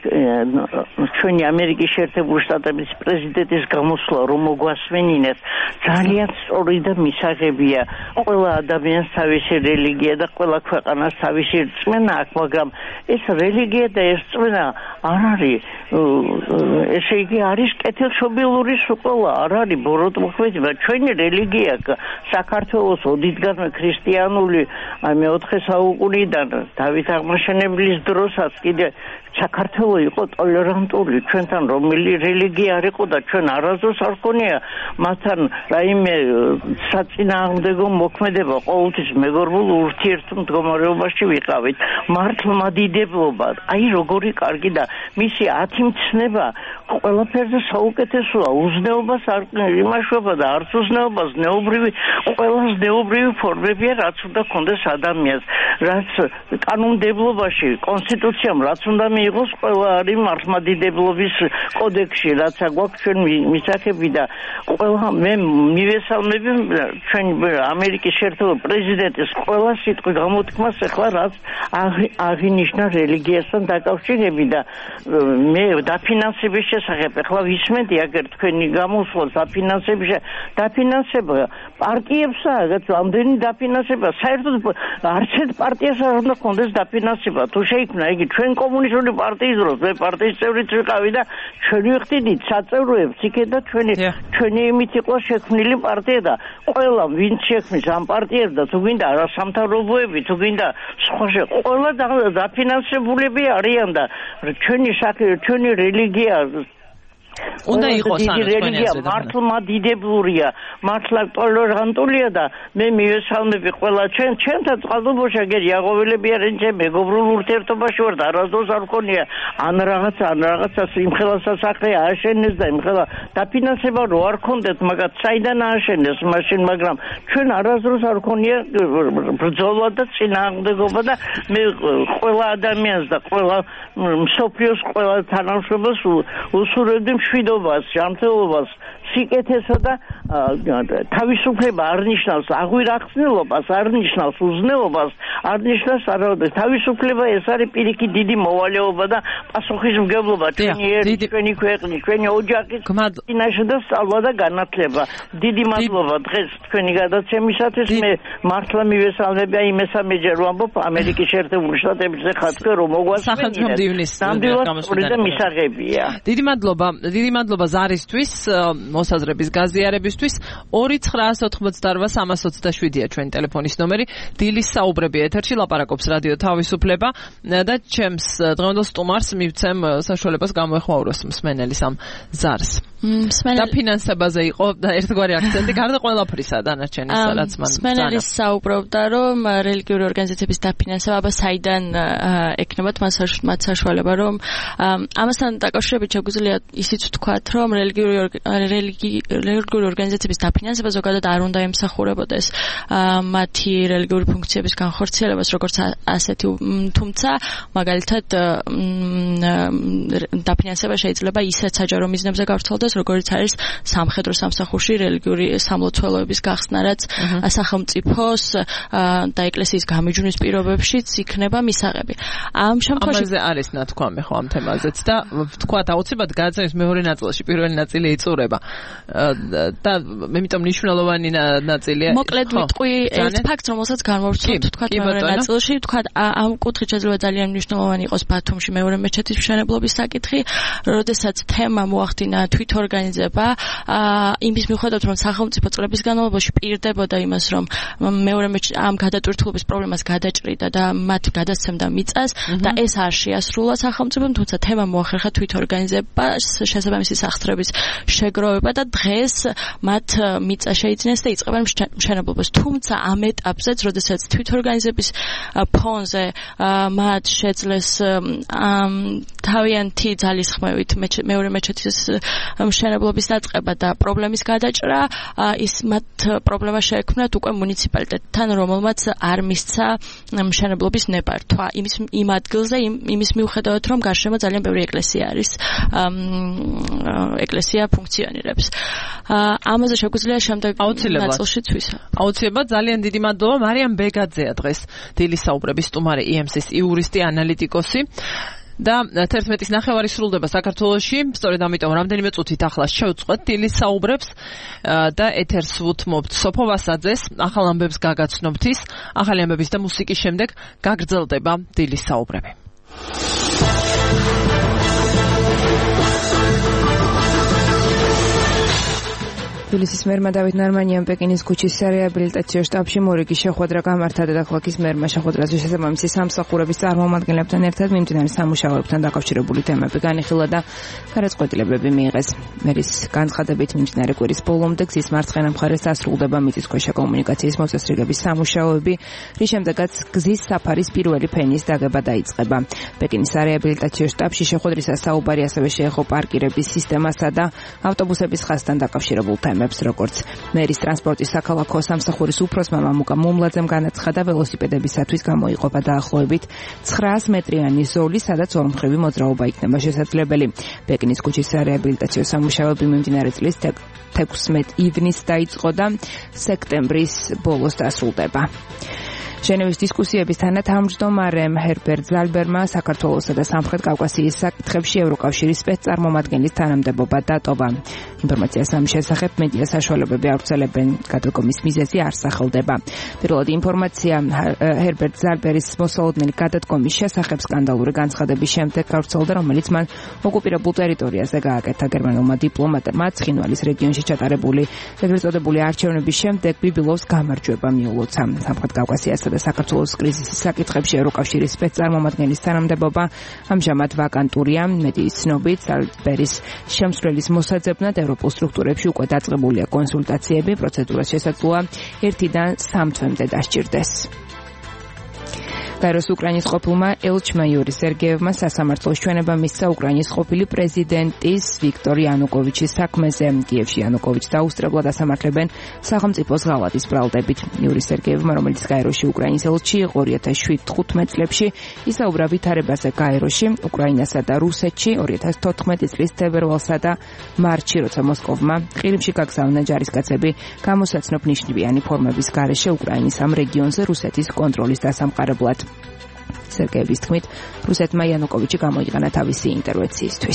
Speaker 6: ჩვენი ამერიკის შეერთებული შტატების პრეზიდენტის გამოსვლა რომ მოგვასმენინეთ ძალიან სწორი და მისაღებია. ყველა ადამიანს თავისი რელიგია და და ყველა ქვეყანას თავისი რწმენა აქვს, მაგრამ ეს რელიგია და ეს რწმენა არ არის, ესე იგი არის კეთილშობილური სკოლა, არ არის ბოროტმოქმედება. ჩვენი რელიგია საქართველოს ოდითგანვე ქრისტიანული მეოთხე საუკუნიდან დავით აღმაშენებლის დროსაც კიდე საქართველო იყო ტოლერანტული, ჩვენთან რომელი რელიგია არ იყო და ჩვენ არასდროს არ ქონია მათთან რაიმე საწინააღმდეგო მოქმედება, ყოველთვის მეგობრულ ურთიერთ მდგომარეობაში ვიყავით. მართლმადიდებლობა, აი როგორი კარგი და მისი ათი მცნება ყველაფერზე საუკეთესოა, უზნეობას არ იმაშობა და არც უზნეობას, ზნეობრივი, ყველა ზნეობრივი ფორმებია, რაც უნდა ქონდეს ადამიანს, რაც კანონმდებლობაში, კონსტიტუციამ რაც უნდა მიიღოს, ყველა არის მართლმადიდებლობის კოდექსში, რაც აგვაქვს ჩვენ მისახები და ყველა მე მივესალმები ჩვენ ამერიკის შეერთებულ პრეზიდენტის ყველა სიტყვის გამოთქმას ახლა რაც აღინიშნა რელიგიასთან დაკავშირებით და მე დაფინანსების შესახებ ახლა ვისმენდი აგერ თქვენი გამოსვლას დაფინანსების დაფინანსება პარტიებსაა რაც ამდენი დაფინანსება საერთოდ არც ერთ პარტიას არ უნდა ქონდეს დაფინანსება თუ შეიქმნა იგი ჩვენ კომუნისტური პარტიის დროს მე პარტიის წევრიც ვიყავი და ჩვენ ვიხდით საწევროებს იქე და ჩვენი ჩვენი იმით იყო შექმნილი პარტია და ყველა ვინც შექმნის ამ პარტიას და თუ გინდა არასამთავრობოები თუ გინდა სხვა ყველა დაფინანსებულები არიან და ჩვენი ჩვენი რელიგია უნდა იყოს ამ რელიგია მართლმადიდებლურია, მართლა ტოლერანტულია და მე მივესალმები ყველა ჩვენ ჩვენთან წყალდუბოში აგერ იაღოველები არიან ჩემ მეგობრულ ურთიერთობაში ვარ და არასდროს არ მქონია ან რაღაცა ან რაღაცა იმხელა სასახლე ააშენეს და იმხელა დაფინანსება რო არ ქონდეთ მაგათ საიდან ააშენეს მაშინ მაგრამ ჩვენ არასდროს არ მქონია ბრძოლა და წინააღმდეგობა და მე ყველა ადამიანს და ყველა მსოფლიოს ყველა თანამშრომელს უსურვებდი მშვიდობას, ჯანმრთელობას, სიკეთესა და თავისუფლება არ ნიშნავს აღვირახსნილობას, არ ნიშნავს უზნეობას, არ ნიშნავს არავითარ თავისუფლება ეს არის პირიქით დიდი მოვალეობა და პასუხისმგებლობა ჩვენი ერთი ჩვენი ქვეყნის, ჩვენი ოჯახის წინაშე და სწავლა და განათლება. დიდი მადლობა დღეს თქვენი გადაცემისათვის. მე მართლა მივესალმები აი მესამეჯერ ვამბობ ამერიკის შეერთებული შტატების ეხლა თქვენ რომ მოგვასწრებთ. ნამდვილად და მისაღებია.
Speaker 3: დიდი მადლობა, დიდი მადლობა ზარისთვის, მოსაზრების გაზიარებისთვის. ორი ცხრაას ოთხმოცდაორვა სამას ოცდაშვიდია ჩვენი ტელეფონის ნომერი. დილის საუბრები ეთერში ლაპარაკობს რადიო თავისუფლება და ჩემს დღევანდელ სტუმარს მივცემ საშუალებას გამოეხმაუროს მსმენელის ამ ზარს. დაფინანსებაზე იყო და ერთგვარი აქცენტი გარდა ყველაფრისა დანარჩენის რაც მან
Speaker 4: მსმენელი საუბრობდა რომ რელიგიური ორგანიზაციების დაფინანსება საიდან ექნებათ მათ საშუალება რომ ამასთან დაკავშირებით შეგვიძლია ისიც ვთქვათ რომ რელიგიური რელიგიური ორგანიზაციების დაფინანსება ზოგადად არ უნდა ემსახურებოდეს მათი რელიგიური ფუნქციების განხორციელებას როგორც ასეთი თუმცა მაგალითად დაფინანსება შეიძლება ისეთ საჯარო მიზნებზე გავრცელდეს როგორც არის სამხედრო სამსახურში რელიგიური სამლოცველოების გახსნა რაც სახელმწიფოს და ეკლესიის გამიჯვნის პირობებშიც იქნება მისაღები. ამ შემთხვევაში
Speaker 3: ამაზე არის ნათქვამი ხო ამ თემაზეც და ვთქვათ აუცილებლად გადაცემის მეორე ნაწილში პირველი ნაწილი იწურება და მემიტომ მნიშვნელოვანი ნაწილია.
Speaker 4: მოკლედ ვიტყვი ერთ ფაქტს რომელსაც განვავრცელოთ ვთქვათ მეორე ნაწილში ვთქვათ ამ კუთხით შეიძლება ძალიან მნიშვნელოვანი იყოს ბათუმში მეორე მეჩეთის მშენებლობის საკითხი როდესაც თემა მოახდინა თვითორგანიზება იმის მიუხედავად რომ სახელმწიფო წლების განმავლობაში პირდებოდა იმას რომ მეორე ამ გადატვირთულობის პრობლემას გადაჭრიდა და მათ გადასცემდა მიწას და ეს არ შეასრულა სახელმწიფომ თუმცა თემა მოახერხა თვითორგანიზებას შესაბამისი სახსრების შეგროვება და დღეს მათ მიწა შეიძინეს და იწყებენ მშენებლობას თუმცა ამ ეტაპზეც როდესაც თვითორგანიზების ფონზე მათ შეძლეს თავიანთი ძალისხმევით მეორე მეჩეთის მშენებლობის დაწყება და პრობლემის გადაჭრა ის მათ პრობლემა შეექმნათ უკვე მუნიციპალიტეტთან რომელმაც არ მისცა მშენებლობის ნებართვა იმის იმ ადგილზე იმის მიუხედავად რომ გარშემო ძალიან ბევრი ეკლესია არის ეკლესია ფუნქციონირებს ამაზე შეგვიძლია შემდეგ ნაწილშიც ვისა
Speaker 3: აუცილებლად ძალიან დიდი მადლობა მარიამ ბეგაძეა დღეს დილის საუბრების სტუმარი ი ემ სის იურისტი ანალიტიკოსი და თერთმეტის ნახევარი სრულდება საქართველოში, სწორედ ამიტომ რამდენიმე წუთით ახლა შევწყვეთ დილის საუბრებს და ეთერს ვუთმობთ სოფო ვასაძეს, ახალ ამბებს გაგაცნობთ ის, ახალი ამბების და მუსიკის შემდეგ გაგრძელდება დილის საუბრები.
Speaker 2: თბილისის მერმა დავით ნარმანიამ პეკინის ქუჩის რეაბილიტაციო შტაბში მორიგი შეხვედრა გამართა დედაქალაქის მერმა შეხვედრაზე შესაბამისი სამსახურების წარმომადგენლებთან ერთად მიმდინარე სამუშაოებთან დაკავშირებული თემები განიხილა და გადაწყვეტილებები მიიღეს. მერის განცხადებით მიმდინარე კვირის ბოლომდე გზის მარცხენა მხარეს დასრულდება მიწისქვეშა კომუნიკაციის მოწესრიგების სამუშაოები, რის შემდეგაც გზის საფარის პირველი ფენის დაგება დაიწყება. პეკინის რეაბილიტაციო შტაბში შეხვედრისას საუბარი ასევე შეეხო პარკირების სისტემასა და ავტობუსების ხაზთან დაკავშირებულ თემებს. როგორც მერის ტრანსპორტის საქალაქო სამსახურის უფროსმა მამუკა მომლაძემ განაცხადა, ველოსიპედებისათვის გამოიყოფა დაახლოებით ცხრაას მეტრიანი ზოლი, სადაც ორმხრივი მოძრაობა იქნება შესაძლებელი. პეკინის ქუჩის რეაბილიტაციო სამუშაოები მიმდინარე წლის თექვსმეტ ივნისს დაიწყო და სექტემბრის ბოლოს დასრულდება. ჟენევის დისკუსიების თანათავმჯდომარემ ჰერბერტ ზალბერმა საქართველოსა და სამხრეთ კავკასიის საკითხებში ევროკავშირის სპეცწარმომადგენლის თანამდებობა დატოვა. ინფორმაციას ამ შესახებ მედია საშუალებები ავრცელებენ, გადადგომის მიზეზი არ სახელდება. პირველად ინფორმაცია ჰერბერტ ზალბერის მოსალოდნელი გადადგომის შესახებ სკანდალური განცხადების შემდეგ გავრცელდა, რომელიც მან ოკუპირებულ ტერიტორიაზე გააკეთა. გერმანულმა დიპლომატმა ცხინვალის რეგიონში ჩატარებული ეგრეთ წოდებული არჩევნების შემდეგ ბიბილოვს გამარჯვება მიულოცა. სამხრეთ კავკასიასა და საქართველოს კრიზისის საკითხებში ევროკავშირის სპეცწარმომადგენლის თანამდებობა ამჟამად ვაკანტურია. მედიის ცნობით, ზალბერის შემსვლელის მოსაძებნად ევროპულ სტრუქტურებში უკვე დაწყებულია კონსულტაციები, პროცედურა შესაძლოა ერთიდან სამ თვემდე დასჭირდეს. გაეროს უკრაინის ყოფილმა ელჩმა იური სერგეევმა სასამართლოს ჩვენება მისცა უკრაინის ყოფილი პრეზიდენტის ვიქტორ იანუკოვიჩის საქმეზე. კიევში იანუკოვიჩს დაუსწრებლად ასამართლებენ სახელმწიფოს ღალატის ბრალდებით. იური სერგეევმა, რომელიც გაეროში უკრაინის ელჩი იყო ორი ათას შვიდ თხუთმეტ წლებში, ისაუბრა ვითარებაზე გაეროში, უკრაინასა და რუსეთში ორი ათას თოთხმეტი წლის თებერვალსა და მარტში, როცა მოსკოვმა ყირიმში გაგზავნა ჯარისკაცები გამოსაცნობ ნიშნებიანი ფორმების გარეშე უკრაინის ამ რეგიონზე რუსეთის კონტროლის დასამყარებლად. სერგეევის თქმით, რუსეთმა იანუკოვიჩი გამოიყენა თავისი ინტერვენციისთვის.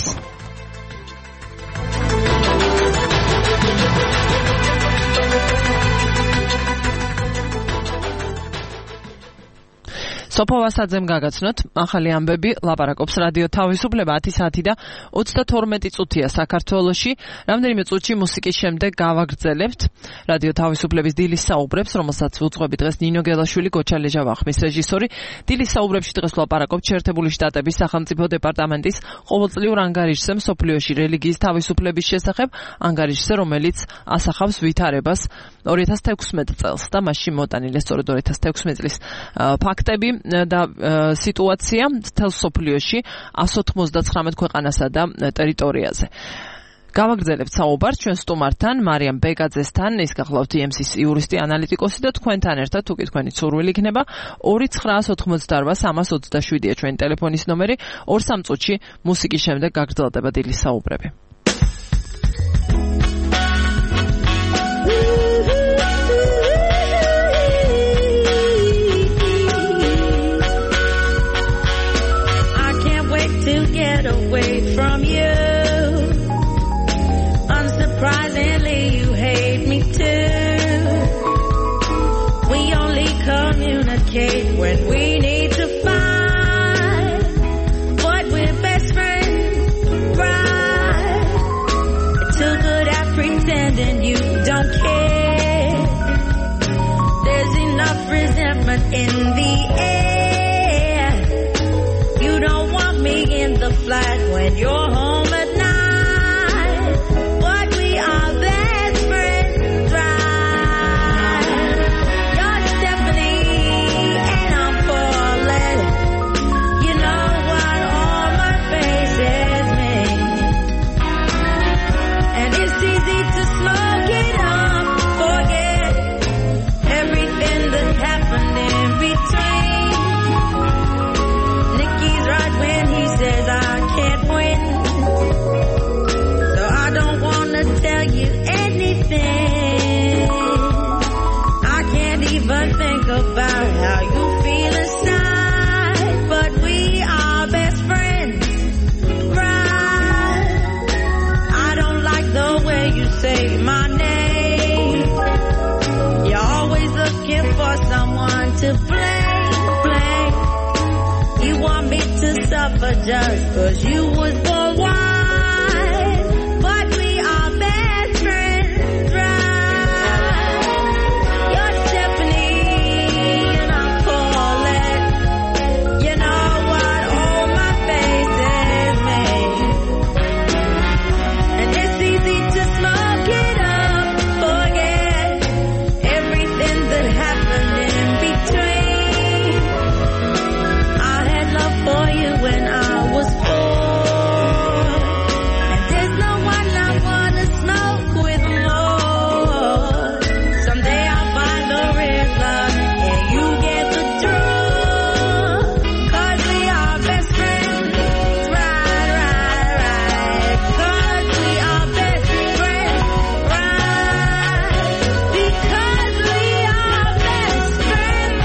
Speaker 2: სოფო ვასაძემ გაგაცნოთ ახალი ამბები, ლაპარაკობს რადიო თავისუფლება ათი საათი და ოცდათორმეტი წუთია საქართველოში. რამდენიმე წუთში მუსიკის შემდეგ გავაგრძელებთ რადიო თავისუფლების დილის საუბრებს, რომელსაც უძღვები დღეს ნინო გელაშვილი, გოჩა ლეჟავახმის რეჟისორი. დილის საუბრებში დღეს ლაპარაკობთ შეერთებული შტატების სახელმწიფო დეპარტამენტის ყოველწლიურ ანგარიშზე მსოფლიოში რელიგიის თავისუფლების შესახებ, ანგარიშზე, რომელიც ასახავს ვითარებას ორი ათას თექვსმეტ წელს და მასში მოტანილი სწორედ ორი ათას თექვსმეტ წლის ფაქტები და სიტუაცია მთელ მსოფლიოში εκατს ოცდათვრამეტ ქვეყანასა და ტერიტორიაზე. გავაგრძელებთ საუბარს ჩვენ სტუმართან, მარიამ ბეგაძესთან, ის გახლავთ ი ემ სის იურისტი, ანალიტიკოსი და თქვენთან ერთად, თუ კი თქვენი სურვილი იქნება, ორი ცხრაას ოთხმოცდაორვა სამას ოცდაშვიდია ჩვენი ტელეფონის ნომერი, ორ სამ წუთში მუსიკის შემდეგ გაგრძელდება დილის საუბრები.
Speaker 7: Away from you, unsurprisingly you hate me too. We only communicate when we need to fight, but we're best friends, right? It's too good at pretending you don't care. There's enough resentment in the air. You don't want me in the flight when you're home at night, but we are best friends, right? You're Stephanie and I'm Paulette. You know what all my faces mean, and it's easy to smoke it up, forget everything that happened in between. Nicky's right when he says I can't win. apologize, cause you was born wise, but we are best friends, right? You're Stephanie and I'm Paulette. You know what all my faces made, and it's easy to smoke it up, forget everything that happened in between. I had love for you when I was four, and there's no one I wanna smoke with more. Someday I'll find the Rizzler and you get the drug, cause we are best friends, right, right, right, cause we are best friends, right, because we are best friends,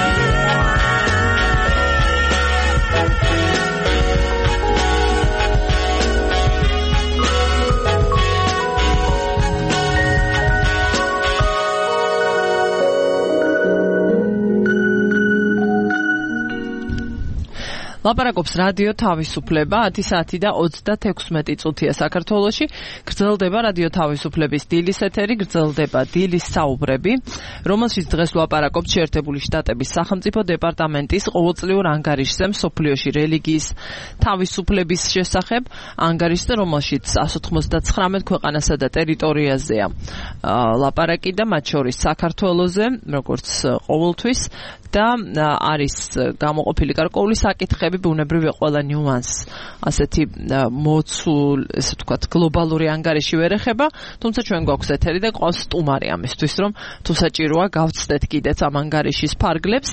Speaker 3: ლაპარაკობს რადიო თავისუფლება, ათი საათი და ოცდათექვსმეტი წუთია საქართველოში. გრძელდება რადიო თავისუფლების დილის ეთერი, გრძელდება დილის საუბრები, რომელშიც დღეს ვლაპარაკობთ შეერთებული შტატების სახელმწიფო დეპარტამენტის ყოველწლიურ ანგარიშზე მსოფლიოში რელიგიის თავისუფლების შესახებ, ანგარიშზე, რომელშიც εκατს ოცდათხრამეტ ქვეყანასა და ტერიტორიაზეა ლაპარაკი და მათ შორის საქართველოზე, როგორც ყოველთვის, და არის გამოყოფილი გარკვეული საკითხები, ბუნებრივია ყველა ნიუანს ასეთი მოცულ, ესე ვთქვათ, გლობალური ანგარიში ვერ ეხება, თუმცა ჩვენ გვაქვს ეთერი და ყავს სტუმარი ამისთვის, რომ თუ საჭიროა გავცდეთ კიდეც ამ ანგარიშის ფარგლებს.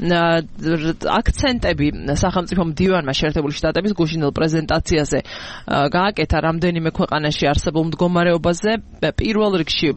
Speaker 3: აქცენტები სახელმწიფო მდივანმა შეერთებული შტატების გუშინდელ პრეზენტაციაზე გააკეთა რამდენიმე ქვეყანაში არსებულ მდგომარეობაზე. პირველ რიგში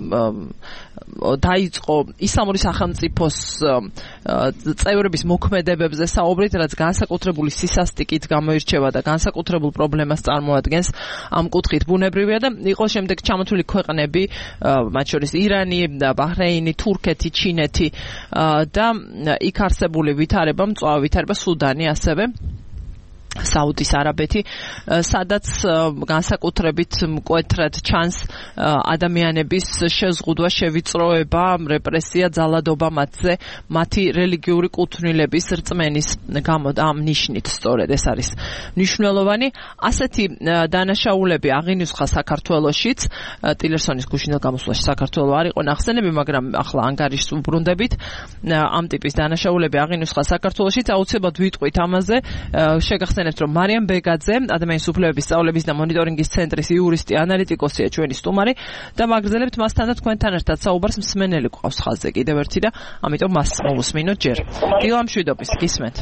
Speaker 3: დაიწყო ისლამური სახელმწიფოს წევრების მოქმედებებზე საუბრით, რაც განსაკუთრებული სისასტიკით გამოირჩევა და განსაკუთრებულ პრობლემას წარმოადგენს ამ კუთხით. ბუნებრივია და იყო შემდეგ ჩამოთვლილი ქვეყნები, მათ შორის ირანი, ბაჰრეინი, თურქეთი, ჩინეთი და იქ არსებული ვითარება, მწვავე ვითარება, სუდანი ასევე. საუდის არაბეთი, სადაც განსაკუთრებით მკვეთრად ჩანს ადამიანების შეზღუდვა, შევიწროება, რეპრესია, ძალადობა მათზე, მათი რელიგიური კუთვნილების რწმენის გამო და ამ ნიშნით სწორედ ეს არის მნიშვნელოვანი. ასეთი დანაშაულები აღინუსხა საქართველოშიც, ტილერსონის გუშინდელ გამოსვლაში საქართველო არ იყო ნახსენები, მაგრამ ახლა ანგარიშს უბრუნდებით. ამ ტიპის დანაშაულები აღინუსხა საქართველოშიც, აუცილებლად ვიტყვით ამაზე, შეგახსენებთ რომ მარიამ ბეგაძე, ადამიანის უფლებების სწავლების და მონიტორინგის ცენტრის იურისტი, ანალიტიკოსია ჩვენი სტუმარი და მაგრძელებთ მასთან და თქვენთან ერთად საუბარს. მსმენელი გვყავს ხაზზე კიდევ ერთი და ამიტომ მას მოვუსმინოთ ჯერ. დილა მშვიდობის, გისმენთ.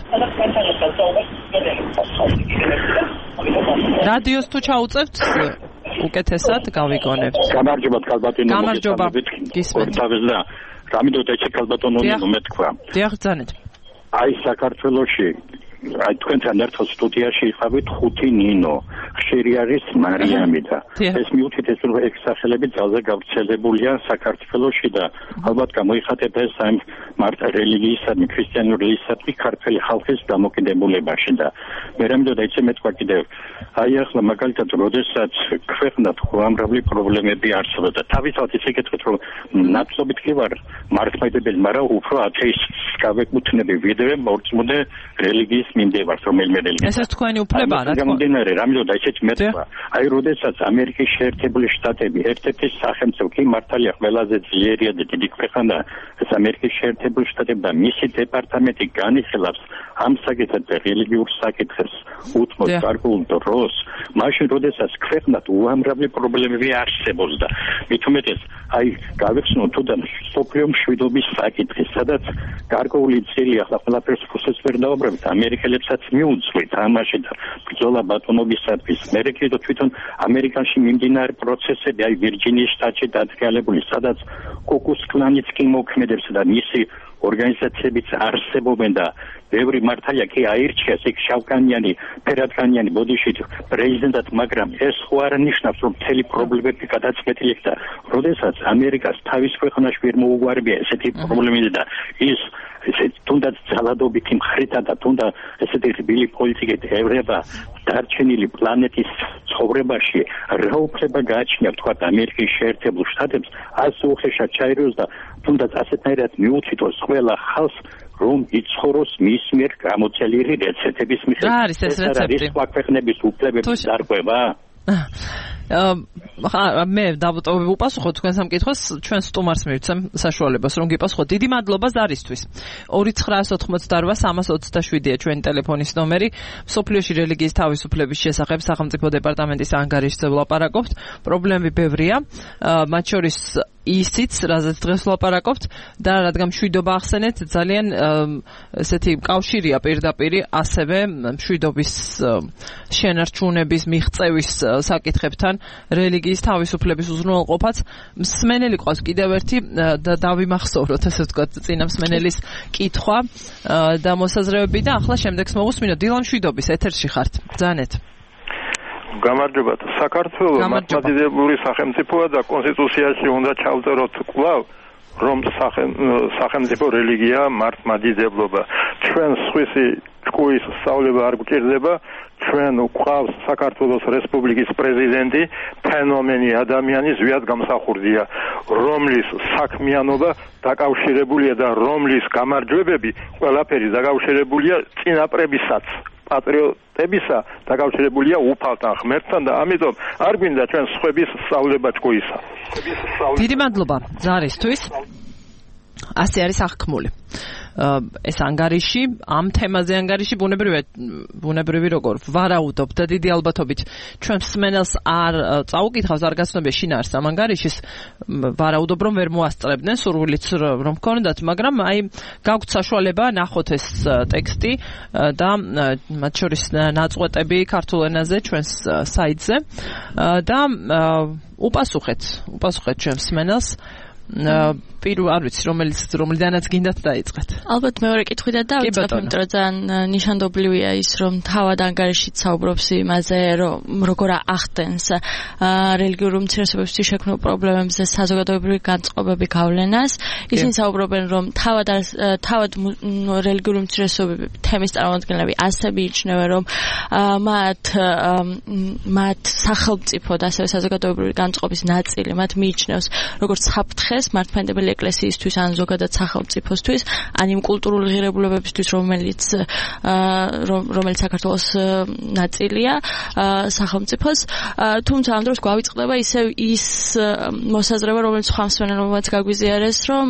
Speaker 3: რადიოს თუ ჩაუწევთ, უკეთესად გავიგონებთ.
Speaker 8: გამარჯობა ქალბატონო.
Speaker 3: გამარჯობა. გისმენთ.
Speaker 8: რამიდოთ ეს ქალბატონო მეთქვა.
Speaker 3: დიახ, ძანეთ.
Speaker 8: აი საქართველოში აი თქვენთან ერთად სტუდიაში იყავით ხუთი ნინო, ხშირი არის მარიამი და ეს მიუხედავად ეს რომ ექსახელები ძალზე გავრცელებულია საქართველოში და ალბათ გამოიხატება ეს ამ მართ რელიგიისადმი, ქრისტიანული რელიგიისადმი ქართული ხალხის დამოკიდებულებაში და მე რამოდენად ეცე მეთქვა კიდევ აი ახლა მაგალითად როდესაც ქვეყნად უამრავი პრობლემები არსებობდა თავისთავად ისე კითხეთ რომ ნაცვლობით კი ვარ მართლმადიდებელი, მაგრამ უფრო ათეისტს გავეკუთვნები ვიდრე მორწმუნე რელიგიის მიმდევარს, რომელიმე რელიგია.
Speaker 3: ეს თქვენი უფლება, რა თქმა უნდა.
Speaker 8: გამომდინარე, რამოდენად ესეც მეთქვა. აი როდესაც ამერიკის შეერთებული შტატები ერთ-ერთი სახელმწიფო კი მართალია ყველაზე ძლიერია და დიდი ქვეყანა, ეს ამერიკის შეერთებული შტატები და მისი დეპარტამენტი განიხილავს ამ საკითხებს და რელიგიურ საკითხებს უთმობს გარკვეულ დროს, მაშინ როდესაც ქვეყნად უამრავი პრობლემები არსებობს და მით უმეტეს აი გავიხსნოთ თუ და სოფლიო მშვიდობის საკითხი, სადაც გარკვეული წილი ახლა ყველაფერს ფუსეს ვერ დაუბრუნებთ, ამერიკელებსაც მიუძღვით ამაში და ბრძოლა ბატონობისათვის. მე რეკიდო თვითონ ამერიკაში მიმდინარე პროცესები, აი ვირჯინიის შტატში დადგენილებული, სადაც კუკუს კლანიც კი მოქმედებს და მისი ორგანიზაციებიც არსებობენ და ბევრი მართალია კი აირჩიეს იქ შავკანიანი, ფერადკანიანი ბოდიშით პრეზიდენტად, მაგრამ ეს ხო არ ნიშნავს რომ მთელი პრობლემები გადაწყვეტილი იქნა. როდესაც ამერიკას თავის ქვეყანაში ვერ მოუგვარებია ესეთი პრობლემები და ის ესე თუნდაც ძალადობითი მხრითა და თუნდა ესეთი რბილი პოლიტიკით ევრება დარჩენილი პლანეტის ცხოვრებაში რა უფლება გააჩნია თქვა ამერიკის შეერთებულ შტატებს ასე უხეშად ჩაირიოს და თუნდაც ასეთნაირად მიუწვიტოს ყველა ხალხს რომ იცხოვროს მის მიერ გამოწელილი რეცეპტების მიხედვით
Speaker 3: ეს არის
Speaker 8: ქვეყნების უფლებების დარღვევა
Speaker 3: მე დავუტოვებ უპასუხო თქვენ სამკითხოს ჩვენ სტუმარს მივცემ საშუალებას რომ გიპასუხოთ დიდი მადლობა ზარისთვის ორი ცხრაას ოთხმოცდაორვა სამას ოცდაშვიდია ჩვენი ტელეფონის ნომერი სოფლიოში რელიგიის თავისუფლების შესახებ სახელმწიფო დეპარტამენტის ანგარიშზე ვლაპარაკობთ პრობლემები ბევრია მათ შორის ისიც რაზეც დღეს ვლაპარაკობთ და რადგან მშვიდობა ახსენეთ ძალიან ესეთი კავშირია პირდაპირი ასევე მშვიდობის შენარჩუნების მიღწევის საკითხებთან რელიგიის თავისუფლების უზრუნველყოფაც მსმენელი ყავს კიდევ ერთი და დავიმახსოვროთ ასე ვთქვათ წინა მსმენელის კითხვა და მოსაზრებები და ახლა შემდეგს მოვუსმინოთ დილან მშვიდობის ეთერში ხართ ბრძანეთ
Speaker 9: გამარჯობა საქართველოს მართლმადიდებლური სახელმწიფოა და კონსტიტუციაში უნდა ჩავწეროთ კვლავ რომ სახელმწიფო რელიგია მართლმადიდებლობა ჩვენ სხვისი ჭკუის სწავლება არ გვჭირდება ჩვენ გვყავს საქართველოს რესპუბლიკის პრეზიდენტი ფენომენი ადამიანი ზვიად გამსახურდია რომლის საქმიანობა დაკავშირებულია და რომლის გამარჯვებები ყველაფერი დაკავშირებულია წინაპრებისაც პატრიოტებისა დაკავშირებულია უფალთან ღმერთთან და ამიტომ არ გვინდა ჩვენ სხვების სწავლება ჭკუისა
Speaker 3: დიდი მადლობა ზარისთვის ასე არის აღქმული ეს ანგარიში ამ თემაზე ანგარიში ბუნებრივია ბუნებრივი როგორ ვარაუდობ და დიდი ალბათობით ჩვენ მსმენელს არ წაუკითხავს არ გაცნობია შინაარს ამ ანგარიშის ვარაუდობ რომ ვერ მოასწრებდნენ სურვილიც რომ გქონდათ მაგრამ აი გაგვთ საშუალება ნახოთ ეს ტექსტი და მათ შორის ნაწყვეტები ქართულ ენაზე ჩვენს საიტზე და უპასუხეთ უპასუხეთ ჩვენ მსმენელს პირველ არ ვიცი რომელიც რომელიდანაც გინდათ დაიწყეთ.
Speaker 4: ალბათ მეორე კითხვიდან დავიწყებ, იმიტომ რომ ძალიან ნიშანდობლივია ის რომ თავად ანგარიშიც საუბრობს იმაზე რომ როგორ ახდენს რელიგიურ უმცირესობებში შექმნილ პრობლემებზე საზოგადოებრივი განწყობები გავლენას. ისინი საუბრობენ რომ თავად თავად რელიგიურ უმცირესობები თემის წარმომადგენლები ასე მიიჩნევენ რომ მათ მათ სახელმწიფო და ასევე საზოგადოებრივი განწყობის ნაწილი მათ მიიჩნევს როგორც საფრთხეს მართლმადიდებელი ეკლესიისთვის ან ზოგადად სახელმწიფოსთვის, ან იმ კულტურული ღირებულებებისთვის, რომელიც რომელიც საქართველოს ნაწილია სახელმწიფოს, თუმცა ამ დროს გვავიწყდება ისევ ის მოსაზრება, რომელიც სხვა მსმენელობაც გაგვიზიარეს, რომ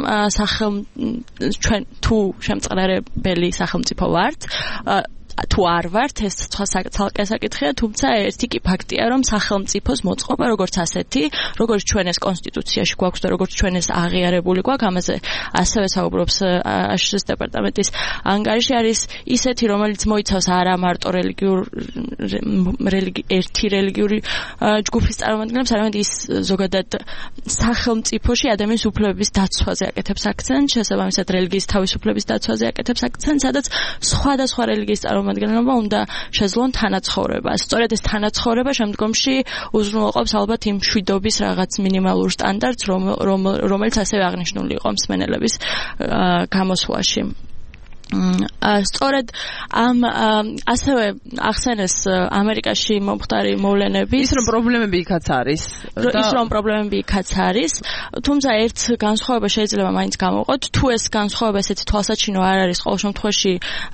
Speaker 4: ჩვენ თუ შემწყნარებელი სახელმწიფო ვართ, თუ არ ვართ, ეს სხვა ცალკე საკითხია, თუმცა ერთი კი ფაქტია, რომ სახელმწიფოს მოწყობა როგორც ასეთი, როგორც ჩვენ ეს კონსტიტუციაში გვაქვს და როგორც ჩვენ ეს აღიარებული გვაქვს, ამაზე ასევე საუბრობს აშშ-ის დეპარტამენტის ანგარიში, არის ისეთი, რომელიც მოიცავს არა მარტო რელიგიურ ერთი რელიგიური ჯგუფის წარმომადგენლებს, არამედ ის ზოგადად სახელმწიფოში ადამიანის უფლებების დაცვაზე აკეთებს აქცენტს, შესაბამისად რელიგიის თავისუფლების დაცვაზე აკეთებს აქცენტს, სადაც სხვადასხვა რელიგიის წარმომადგენლები მდგენობა უნდა შეძლონ თანაცხოვრებას. სწორედ ეს თანაცხოვრება შემდგომში უზრუნველყოფს ალბათ იმ მშვიდობის რაღაც მინიმალურ სტანდარტს, რომელიც ასევე აღნიშნული იყო მსმენელების გამოსვლაში. სწორედ ამ ასევე ახსენეს ამერიკაში მომხდარი მოვლენები
Speaker 3: ის რომ პრობლემები იქაც არის
Speaker 4: ის რომ პრობლემები იქაც არის თუმცა ერთ განსხვავება შეიძლება მაინც გამოვყოთ თუ ეს განსხვავება ესეთი თვალსაჩინო არ არის ყოველ შემთხვევაში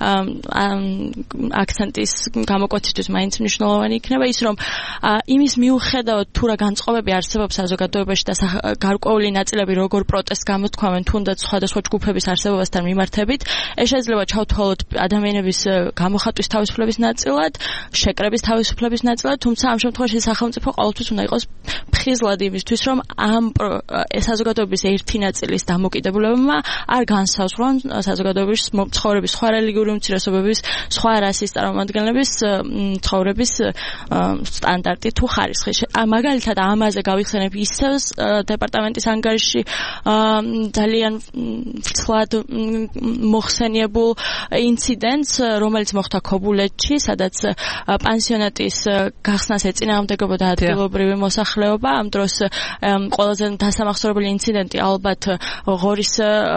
Speaker 4: აქცენტის გამოკვეთისთვის მაინც მნიშვნელოვანი იქნება ის რომ იმის მიუხედავად თუ რა განწყობები არსებობს საზოგადოებაში და გარკვეული ნაწილები როგორ პროტესტს გამოთქვამენ თუნდაც სხვადასხვა ჯგუფების არსებობასთან მიმართებით ეს შეიძლება ჩავთვალოთ ადამიანების გამოხატვის თავისუფლების ნაწილად, შეკრების თავისუფლების ნაწილად, თუმცა ამ შემთხვევაში სახელმწიფო ყოველთვის უნდა იყოს ფხიზლად იმისთვის, რომ ამ საზოგადოების ერთი ნაწილის დამოკიდებულებებმა არ განსაზღვრონ საზოგადოების ცხოვრების სხვა რელიგიური უმცირესობების, სხვა რასის წარმომადგენლების ცხოვრების სტანდარტი თუ ხარისხი. მაგალითად ამაზე გავიხსენებ ისევ დეპარტამენტის ანგარიში ძალიან ცლად მოხსენიებული განსხვავებულ ინციდენტს, რომელიც მოხდა ქობულეთში, სადაც პანსიონატის გახსნას ეწინააღმდეგებოდა ადგილობრივი მოსახლეობა. ამ დროს ყველაზე დასამახსოვრებელი ინციდენტი ალბათ ღორის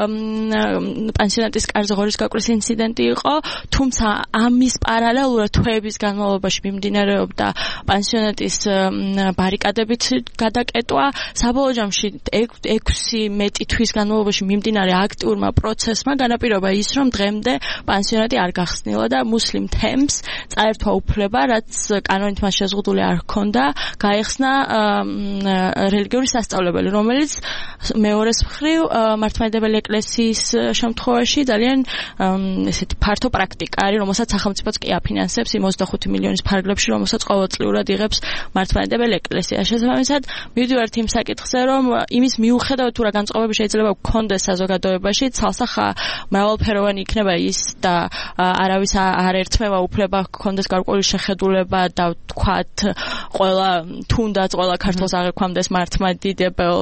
Speaker 4: პანსიონატის კარზე ღორის გაკვრის ინციდენტი იყო, თუმცა ამის პარალელურად თვეების განმავლობაში მიმდინარეობდა პანსიონატის ბარიკადებით გადაკეტვა. საბოლოო ჯამში ექვსი მეტი თვის განმავლობაში მიმდინარე აქტიურმა პროცესმა განაპირობა ის, რომ დღემდე პანსიონატი არ გახსნილა და მუსლიმ თემს წაერთვა უფლება, რაც კანონით მას შეზღუდული არ ჰქონდა, გაეხსნა რელიგიური სასწავლებელი, რომელიც მეორეს მხრივ მართლმადიდებელი ეკლესიის შემთხვევაში ძალიან ესეთი ფართო პრაქტიკა არის, რომელსაც სახელმწიფოც კი აფინანსებს იმ ოცდახუთი მილიონის ფარგლებში, რომელსაც ყოველწლიურად იღებს მართლმადიდებელი ეკლესია. შესაბამისად, მივდივართ იმ საკითხზე, რომ იმის მიუხედავად თუ რა განწყობები შეიძლება გქონდეს საზოგადოებაში, ცალსახა მრავალფეროვანი იქნება ის და არავის არ ერთხმება უფლება გქონდეს გარკვეული შეხედულება და ვთქვათ, ყველა თუნდაც ყველა ქართულს აღექვამდეს მართლმადიდებელ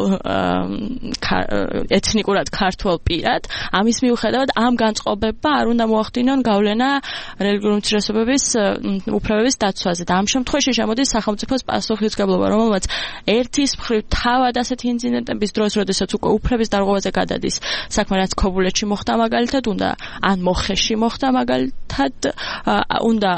Speaker 4: ეთნიკურად ქართულ პირად. ამის მიუხედავად ამ განწყობებმა არ უნდა მოახდინონ გავლენა რელიგიური უმცირესობების უფლებების დაცვაზე და ამ შემთხვევაში შემოდის სახელმწიფოს პასუხისმგებლობა, რომელმაც ერთის მხრივ თავად ასეთი ინციდენტების დროს, როდესაც უკვე უფლების დარღვევაზე გადადის საქმე, რაც ქობულეთში მოხდა მაგალითად, უნდა ან მოხეში მოხდა მაგალითად, უნდა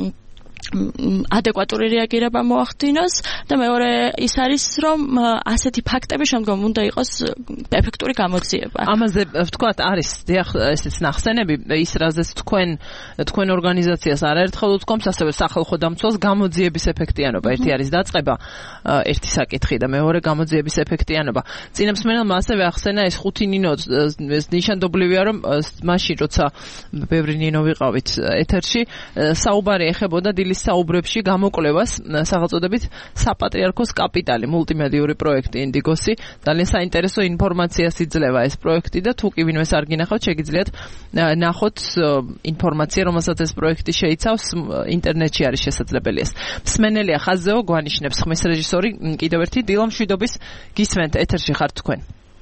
Speaker 4: ადეკვატური რეაგირება მოახდინოს და მეორე ის არის, რომ ასეთი ფაქტები შემდგომ უნდა იყოს ეფექტური გამოძიება.
Speaker 3: ამაზე ვთქვათ, არის დიახ ესეც ნახსენები, ის რაზეც თქვენ თქვენ ორგანიზაციას არაერთხელ უთქვამს, ასევე სახალხო დამცველს გამოძიების ეფექტიანობა. ერთი არის დაწყება, ერთი საკითხი და მეორე გამოძიების ეფექტიანობა. წინამსმენელმა ასევე ახსენა ეს ხუთი ნინო, ეს ნიშანდობლივია, რომ მაშინ როცა ბევრი ნინო ვიყავით ეთერში, საუბარი ეხებოდა დილის საუბრებში გამოკვლევას სახელწოდებით საპატრიარქოს კაპიტალი, მულტიმედიური პროექტი ინდიგოსი. ძალიან საინტერესო ინფორმაციას იძლევა ეს პროექტი და თუ კი ვინმეს არ გინახავთ, შეგიძლიათ ნახოთ ინფორმაცია, რომელსაც ეს პროექტი შეიცავს, ინტერნეტში არის შესაძლებელი ეს. მსმენელია ხაზეო გვანიშნებს ხმის რეჟისორი, კიდევ ერთი დილა მშვიდობის გისმენთ, ეთერში ხართ თქვენ.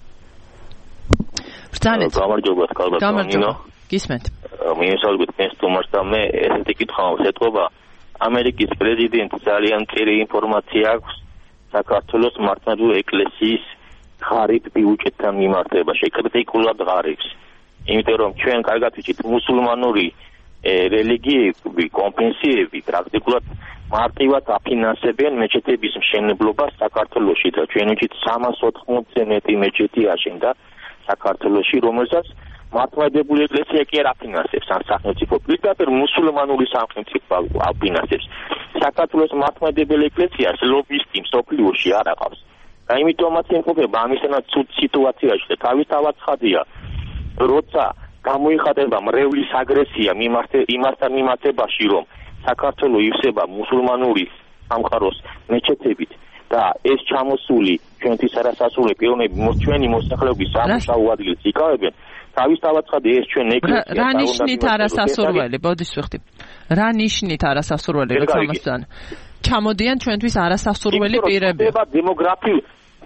Speaker 3: ბრძანეთ.
Speaker 10: გამარჯობა,
Speaker 3: გამარჯობა. გისმენთ.
Speaker 10: მინისტრობით პენსტუმარს და მე ესეთი კითხვა შეტყობა. ამერიკის პრეზიდენტი ძალიან მწირი ინფორმაცია აქვს საქართველოს მართლმადიდებელი ეკლესიის ღარიბ ბიუჯეტთან მიმართებაში, კრიტიკულად ღარიბს. იმიტომ რომ ჩვენ კარგად ვიცით, მუსულმანური რელიგიები, კონფესიები პრაქტიკულად მარტივად აფინანსებენ მეჩეთების მშენებლობას საქართველოში და ჩვენ ვიცით სამას ოთხმოცზე მეტი მეჩეთი აშენდა საქართველოში, რომელსაც მართლმადიდებელი ეკლესია კი არ აფინანსებს ან სახელმწიფო პირდაპირ მუსულმანური სახელმწიფო აფინანსებს. საქართველოს მართლმადიდებელი ეკლესიას ლობისტი მსოფლიოში არ აყავს. და იმიტომაც იმყოფება ამისთანაც ცუდ სიტუაციაში და თავისთავად ცხადია, როცა გამოიხატება მრევლის აგრესია იმასთან მიმართებაში, რომ საქართველო ივსება მუსულმანური სამყაროს მეჩეთებით და ეს ჩამოსული ჩვენთვის არასასურველი პიროვნები ჩვენი მოსახლეობის სამუშაო ადგილს იკავებენ. თავისთავად ხადი ეს ჩვენ ეკლესია
Speaker 3: რა ნიშნით არასასურველი? ბოდის ვიხდი. რა ნიშნით არასასურველი, როცა ამასთან ჩამოდიან ჩვენთვის არასასურველი პირები?
Speaker 10: დემოგრაფიული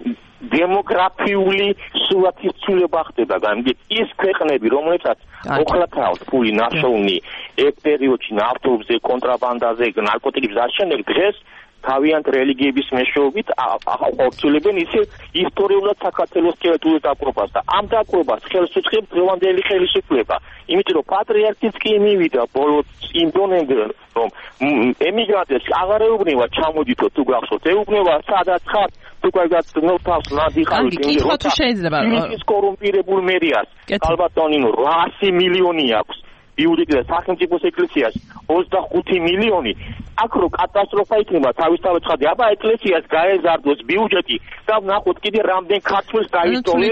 Speaker 10: დემოგრაფიული სურათის ცვლილება ხდება. ის ქვეყნები, რომლებსაც ოქლათაოს ფული ნაშოვნი ერთ პერიოდში ნავთობზე, კონტრაბანდაზე, ნარკოტიკებს აშენებენ, დღეს თავიანთ რელიგიების მეშვეობით ახორციელებენ ისე ისტორიულად საქართველოს კერძულ დაპყრობას და ამ დაპყრობას ხელს უწყობს დღევანდელი ხელისუფლება. იმიტომ რომ პატრიარქიც კი მივიდა ბოლოს იმდონემდე, რომ ემიგრანტებს აღარ ეუბნება ჩამოდითო თუ გახსოვთ, ეუბნება სადაც ხართ, თუ კარგად ნოთავს ნადიხარით.
Speaker 3: კითხვა თუ შეიძლება
Speaker 10: ის კორუმპირებულ მერიას ალბათონინო რვაასი მილიონი აქვს. ბიუჯეტი და სახელმწიფოს ეკლესიას ოცდახუთი მილიონი. აქ რო კატასტროფა იქნება თავისთავად ხადი, აბა ეკლესიას გაეზარდოს ბიუჯეტი და ნახოთ კიდე რამდენ ქართველს დაიტოვებს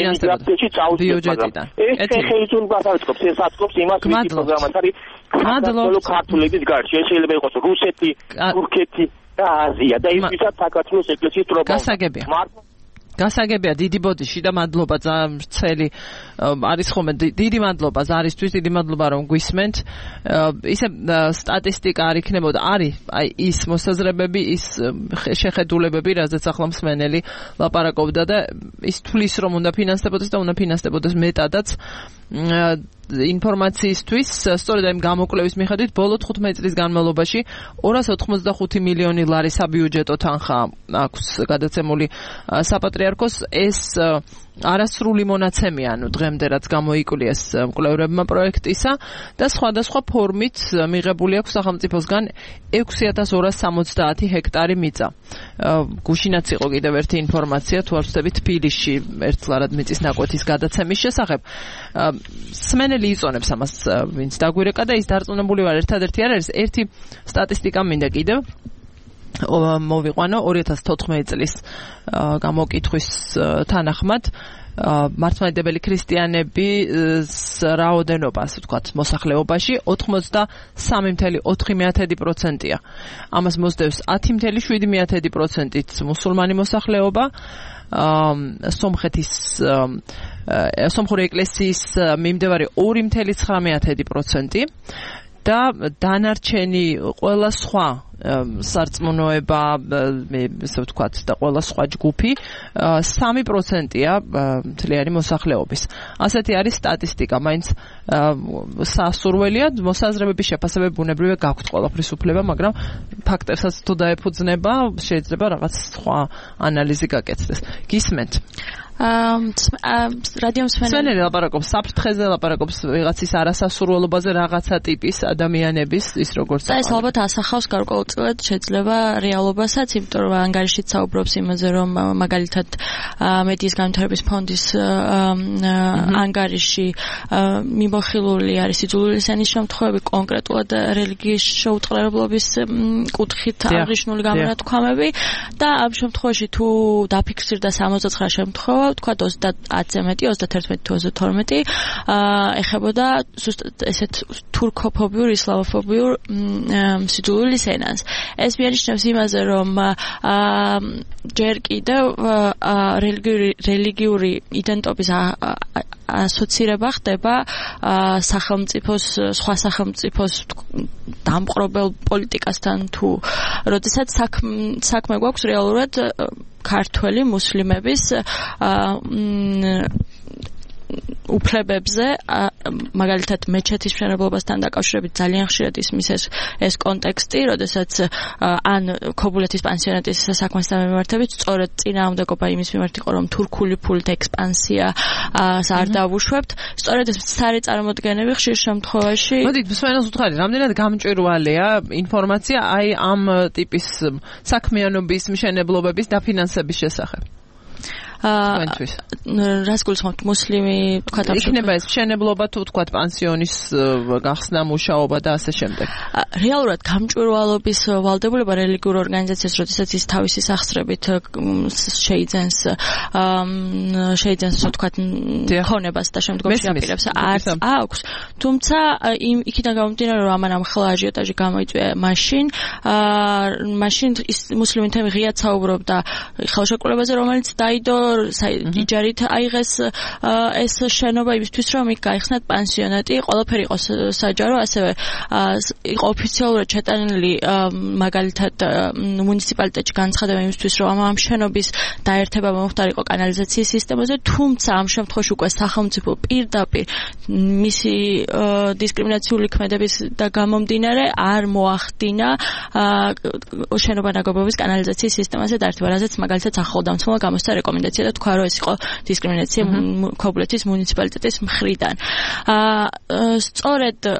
Speaker 10: ბიუჯეტიდან. ეს ხელისუფლებას აწყობს, ეს აწყობს იმას, ვისი პროგრამაც არის საქართველოს ქართველების გარშე. შეიძლება იყოს რუსეთი, თურქეთი და აზია და ის ვისაც საქართველოს ეკლესიის პროგრამა.
Speaker 3: გასაგებია. გასაგებია, დიდი ბოდიში და მადლობა ძველი არის ხოლმე დიდი მადლობა ზარისთვის, დიდი მადლობა რომ გვისმენთ. ისე სტატისტიკა არ იქნებოდა, არის აი ის მოსაზრებები, ის შეხედულებები, რაზეც ახლა მსმენელი ლაპარაკობდა და ის თulis რომ უნდა ფინანსდებოდეს და უნდა ფინანსდებოდეს მეტადაც. ინფორმაციისთვის, სწორედ ამ გამოკვლევის მიხედვით, ბოლო თხუთმეტი წლის განმავლობაში ორას ოცდახუთი მილიონი ლარი საბიუჯეტო თანხა აქვს გადაცემული საპატრიარქოს. ეს არასრული მონაცემია, ანუ დღემდე რაც გამოიკვლიეს მკვლევრებმა პროექტისა და სხვადასხვა ფორმით მიღებული აქვს სახელმწიფოსგან ექვსი ათას ორას სამოცდაათი ჰექტარი მიწა. გუშინაც იყო კიდევ ერთი ინფორმაცია, თუ არ ვცდები, თბილისში ერთლარად მიწის ნაკვეთის გადაცემის შესახებ. სმენელი იწონებს ამას, ვინც დაგვირეკა და ის დარწმუნებული ვარ, ერთადერთი არ არის, ერთი სტატისტიკა მინდა კიდევ მოვიყვანო ორი ათას თოთხმეტი წლის გამოკითხვის თანახმად მართლმადიდებელი ქრისტიანების რაოდენობა, ასე ვთქვათ, მოსახლეობაში ოცდასამი წუთი ოთხი პროცენტია. ამას მოსდევს ათი წუთი შვიდი პროცენტით მუსულმანი მოსახლეობა. სომხეთის სომხური ეკლესიის მიმდევარი ორი წუთი ცხრამეტი პროცენტი და დანარჩენი ყველა სხვა სარწმუნოება, ესე ვთქვათ, და ყველა სხვა ჯგუფი სამი პროცენტია მთლიანი მოსახლეობის. ასეთი არის სტატისტიკა, მაინც სასურველია მოსაზრებების შეფასებები ბუნებრივია გაქვთ ყველაფრის უფლება, მაგრამ ფაქტებსაც თუ დაეფუძნება, შეიძლება რაღაც სხვა ანალიზი გაკეთდეს. გისმენთ?
Speaker 4: რადიო მსმენელი
Speaker 3: ლაპარაკობს საფრთხეზე, ლაპარაკობს ვიღაცის არასასურველობაზე, რაღაცა ტიპის ადამიანების, ის როგორც
Speaker 4: და ეს ალბათ ასახავს გარკვეულწილად შეიძლება რეალობასაც, იმიტომ რომ ანგარიშიც საუბრობს იმაზე, რომ მაგალითად მედიის განვითარების ფონდის ანგარიში მიმოხილული არის იძულული სენის შემთხვევები, კონკრეტულად რელიგიის შეუწყლებლობის კუთხით აღნიშნული გამონათქვამები და ამ შემთხვევაში თუ დაფიქსირდა სამოცდაცხრა შემთხვევა, თქვა ოცდაათზე მეტი, ოცდაათერთმეტი თუ ოცდათორმეტი ეხებოდა ესეთ თურქოფობიურ, ისლამოფობიურ სიძულვილის ენას. ეს მიანიშნებს იმაზე, რომ ჯერ კიდევ რელიგიური იდენტობის ასოცირება ხდება სახელმწიფოს, სხვა სახელმწიფოს დამპყრობელ პოლიტიკასთან თუ როდესაც საქმე გვაქვს რეალურად ქართველი მუსლიმების უფლებებზე, მაგალითად მეჩეთის მშენებლობასთან დაკავშირებით ძალიან ხშირად ისმის ეს ეს კონტექსტი, როდესაც ან ქობულეთის პანსიონატის საქმესთან მიმართებით სწორედ წინააღმდეგობა იმის მიმართ იყო, რომ თურქული ფულით ექსპანსია არ დავუშვებთ, სწორედ ეს მცდარი წარმოდგენები ხშირ შემთხვევაში.
Speaker 3: მოდით, მსმენელს ვუთხარი, რამდენად გამჭვირვალეა ინფორმაცია აი ამ ტიპის საქმიანობის მშენებლობების დაფინანსების შესახებ?
Speaker 4: რას გულისხმობთ, მუსლიმი თქვა და
Speaker 3: იქნება ეს მშენებლობა თუ თქვა პანსიონის გახსნა, მუშაობა და ასე შემდეგ.
Speaker 4: რეალურად გამჭვირვალობის ვალდებულება რელიგიურ ორგანიზაციას, როდესაც ის თავისი სახსრებით შეიძენს შეიძენს თქვა ქონებას და შემდგომში აპირებს არც აქვს, თუმცა იმ იქიდან გამომდინარე, რომ ამან ამხელა აჟიოტაჟი გამოიწვია მაშინ მაშინ ის მუსლიმი თემი ღიად საუბრობდა ხელშეკრულებაზე, რომელიც დაიდო იჯარით აიღეს ეს შენობა იმისთვის, რომ იქ გაიხსნათ პანსიონატი, ყველაფერი იყო საჯარო, ასევე იყო ოფიციალურად ჩატანილი მაგალითად მუნიციპალიტეტში განცხადება იმისთვის, რომ ამ შენობის დაერთება მომხდარიყო კანალიზაციის სისტემაზე, თუმცა ამ შემთხვევაში უკვე სახელმწიფო პირდაპირ მისი დისკრიმინაციული ქმედების და გამომდინარე არ მოახდინა შენობა ნაგებობის კანალიზაციის სისტემაზე დაერთება, რაზეც მაგალითად სახელმწიფო გამოსცა რეკომენდაცია და თქვა, რომ ეს იყო დისკრიმინაცია ქობულეთის მუნიციპალიტეტის მხრიდან. სწორედ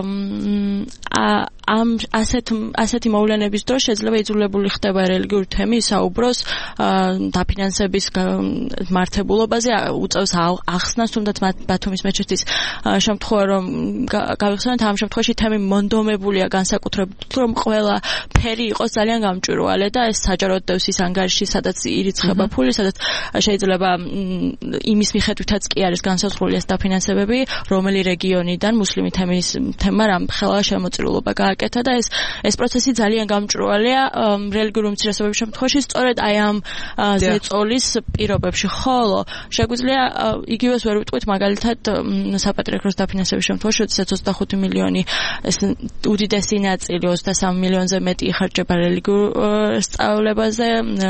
Speaker 4: ამ ასეთ ასეთი მოვლენების დროს შეიძლება იძულებული ხდება რელიგიური თემი საუბროს დაფინანსების მართებულობაზე, უწევს ახსნას, თუნდაც ბათუმის მეჩეთის შემთხვევა რომ გავიხსენოთ, ამ შემთხვევაში თემი მონდომებულია განსაკუთრებით, რომ ყველა ფერი იყოს ძალიან გამჭვირვალე და ეს საჯაროდ დევს ის ანგარიში, სადაც ირიცხება ფული, სადაც შეიძლება იმის მიხედვითაც კი არის განსაზღვრული ეს დაფინანსებები, რომელი რეგიონიდან მუსლიმი თემის თემა რამ ხელა შემოწირულობა გააკეთა გააკეთა და ეს ეს პროცესი ძალიან გამჭვირვალეა რელიგიური უმცირესობების შემთხვევაში სწორედ აი ამ ზეწოლის პირობებში, ხოლო შეგვიძლია იგივეს ვერ ვიტყვით მაგალითად საპატრიარქოს დაფინანსების შემთხვევაში, როდესაც ოცდახუთი მილიონი ეს უდიდესი ნაწილი ოცდასამი მილიონზე მეტი იხარჯება რელიგიურ სწავლებაზე,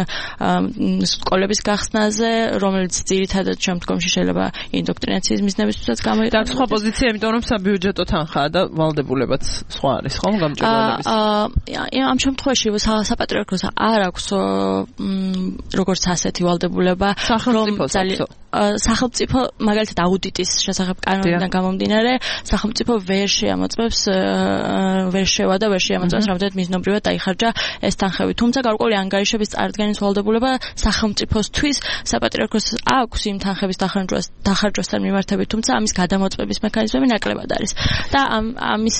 Speaker 4: სკოლების გახსნაზე, რომელიც ძირითადად შემდგომში შეიძლება ინდოქტრინაციის მიზნებისთვისაც გამოიყენოს.
Speaker 3: და სხვა პოზიცია, იმიტომ რომ საბიუჯეტო თანხაა და ვალდებულებაც სხვა არის, ხო, გამჭვირვალების.
Speaker 4: აა ამ შემთხვევაში საპატრიარქოს არ აქვს როგორც ასეთი ვალდებულება, რომ ძალიან სახელმწიფო მაგალითად აუდიტის შესახებ კანონიდან გამომდინარე, სახელმწიფო ვერ შეამოწმებს ვერ შევა და ვერ შეამოწმებს რამდენად მიზნობრივად დაიხარჯა ეს თანხები. თუმცა გარკვეული ანგარიშების წარდგენის ვალდებულება სახელმწიფოსთვის საპატრიარქოს აქვს იმ თანხების დახარჯვასთან მიმართებით, თუმცა ამის გადამოწმების მექანიზმები ნაკლებად არის. და ამ ამის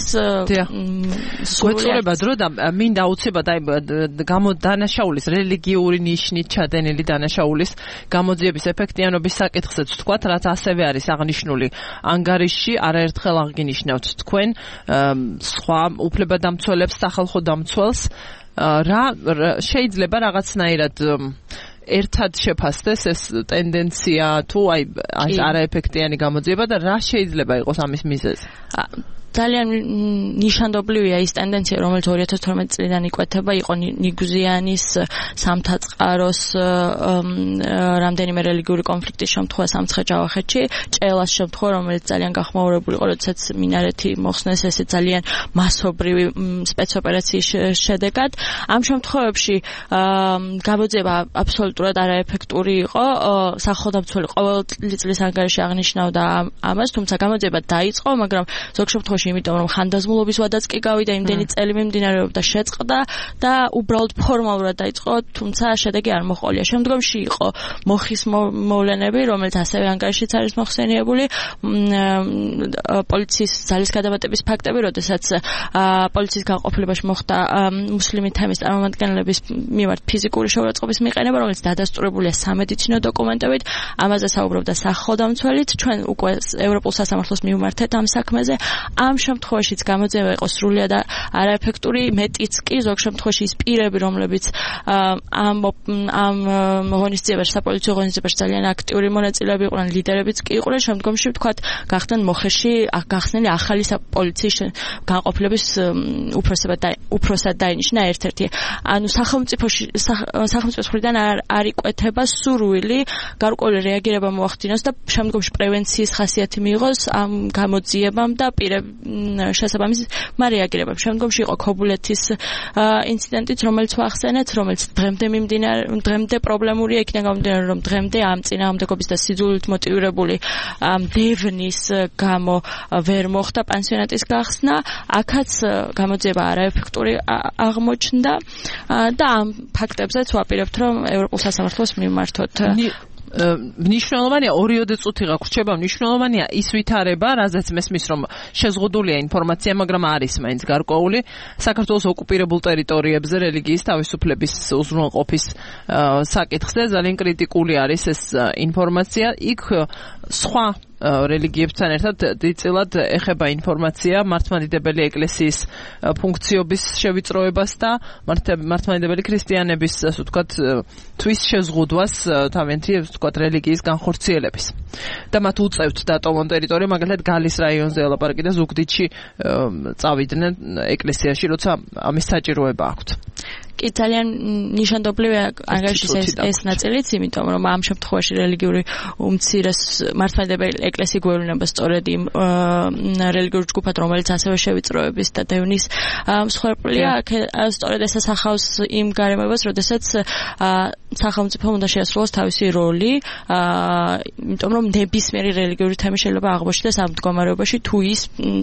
Speaker 3: გვეწურებათ რომ და მინდა აუცილებლად აი გამოდანაშაულის რელიგიური ნიშნით ჩადენილი დანაშაულის გამოძიების ეფექტიანობის საკითხზეც ვთქვათ, რაც ასევე არის აღნიშნული ანგარიშში, არაერთხელ აღგინიშნავთ თქვენ სხვა უფლებადამცველებს, სახალხო დამცველს, რა შეიძლება რაღაცნაირად ერთად შეფასდეს ეს ტენდენცია თუ აი არაეფექტიანი გამოძიება და რა შეიძლება იყოს ამის მიზეზი?
Speaker 4: ძალიან ნიშანდობლივია ის ტენდენცია, რომელიც ორი ათას თორმეტი წლიდან იკვეთება, იყო ნიგუზიანის სამთაწყაროს რამდენიმე რელიგიური კონფლიქტის შემთხვევა სამცხე-ჯავახეთში, ჭელას შემთხვევა, რომელიც ძალიან გახმაურებული იყო, როდესაც მინარეთი მოხსნეს ესე ძალიან მასობრივი სპეცოპერაციის შედეგად. ამ შემთხვევებში გამოძიება აბსოლუტურად არაეფექტური იყო, სახელმწიფო ყოველი წლის ანგარიში აღნიშნავდა ამას, თუმცა გამოძიება დაიწყო, მაგრამ ზოგ შემთხვევაში იმიტომ რომ ხანდაზმულობის ვადაც კი გავიდა, იმდენი წელი მიმდინარეობდა, შეწყდა და უბრალოდ ფორმალურად დაიწყო, თუმცა შედეგი არ მოჰყოლია. შემდგომში იყო მოხის მოვლენები, რომელიც ასევე ანგარიშიც არის მოხსენიებული, პოლიციის ძალის გადაბატების ფაქტები, როდესაც პოლიციის განყოფილებაში მოხდა მუსლიმი თემის წარმომადგენლების მიმართ ფიზიკური შეურაცხყოფის მიყენება, რომელიც დადასტურებულია სამედიცინო დოკუმენტებით, ამაზე საუბრობდა სახელმწიფოთმცველიც, ჩვენ უკვე ევროპულ სასამართლოს მივმართეთ ამ საქმეზე. ამ შემთხვევაშიც გამოძიება იყო სრულიად არაეფექტური, მეტიც კი ზოგ შემთხვევაში ის პირები, რომლებიც ამ ამ ღონისძიებაში, საპოლიციო ღონისძიებაში ძალიან აქტიური მონაწილეები იყვნენ, ლიდერებიც კი იყვნენ, შემდგომში ვთქვათ, გახდნენ მოხეში გახსნილი ახალი პოლიციის განყოფილების უფროსად დაინიშნა ერთ-ერთი. ანუ სახელმწიფოში სახელმწიფოს მხრიდან არ არ იკვეთება სურვილი გარკვეული რეაგირება მოახდინოს და შემდგომში პრევენციის ხასიათი მიიღოს ამ გამოძიებამ და პირებ შესაბამის რეაგირებამ. შემდგომში იყო ქობულეთის ინციდენტიც, რომელიც ვახსენეთ, რომელიც დღემდე მიმდინარე, დღემდე პრობლემურია, იქიდან გამომდინარე, რომ დღემდე ამ წინააღმდეგობის და სიძულვილით მოტივირებული დევნის გამო ვერ მოხდა პანსიონატის გახსნა, აქაც გამოძიება არაეფექტური აღმოჩნდა და ამ ფაქტებზეც ვაპირებთ, რომ ევროპულ სასამართლოს მივმართოთ.
Speaker 3: მნიშვნელოვანია ორიოდე წუთი გაგვრჩება, მნიშვნელოვანია ის ვითარება, რაზეც მესმის რომ შეზღუდულია ინფორმაცია, მაგრამ არის მაინც გარკვეული საქართველოს ოკუპირებულ ტერიტორიებზე რელიგიის თავისუფლების უზრუნველყოფის საკითხზე ძალიან კრიტიკული არის ეს ინფორმაცია. იქ სხვა რელიგიებთან ერთად დიდწილად ეხება ინფორმაცია მართლმადიდებელი ეკლესიის ფუნქციების შევიწროებას და მართლმადიდებელი ქრისტიანების, ასე ვთქვათ, თვის შეზღუდვას თავიანთი, ასე ვთქვათ, რელიგიის განხორციელების. და მათ უწევთ დატოვონ ტერიტორია, მაგალითად გალის რაიონზე ელაპარაკი და ზუგდიდში წავიდნენ ეკლესიაში, როცა ამის საჭიროება აქვთ.
Speaker 4: კი ძალიან ნიშანდობლივია ანგარიშის ეს ეს ნაწილიც, იმიტომ რომ ამ შემთხვევაში რელიგიური უმცირეს მართლმადიდებელი ეკლესია გვეუბნება სწორედ იმ რელიგიურ ჯგუფად, რომელიც ასევე შევიწროების და დევნის მსხვერპლია, სწორედ ეს ასახავს იმ გარემოებას, როდესაც სახელმწიფო უნდა შეასრულოს თავისი როლი, იმიტომ რომ ნებისმიერი რელიგიური თემა შეიძლება აღმოჩნდეს ამ მდგომარეობაში, თუ ის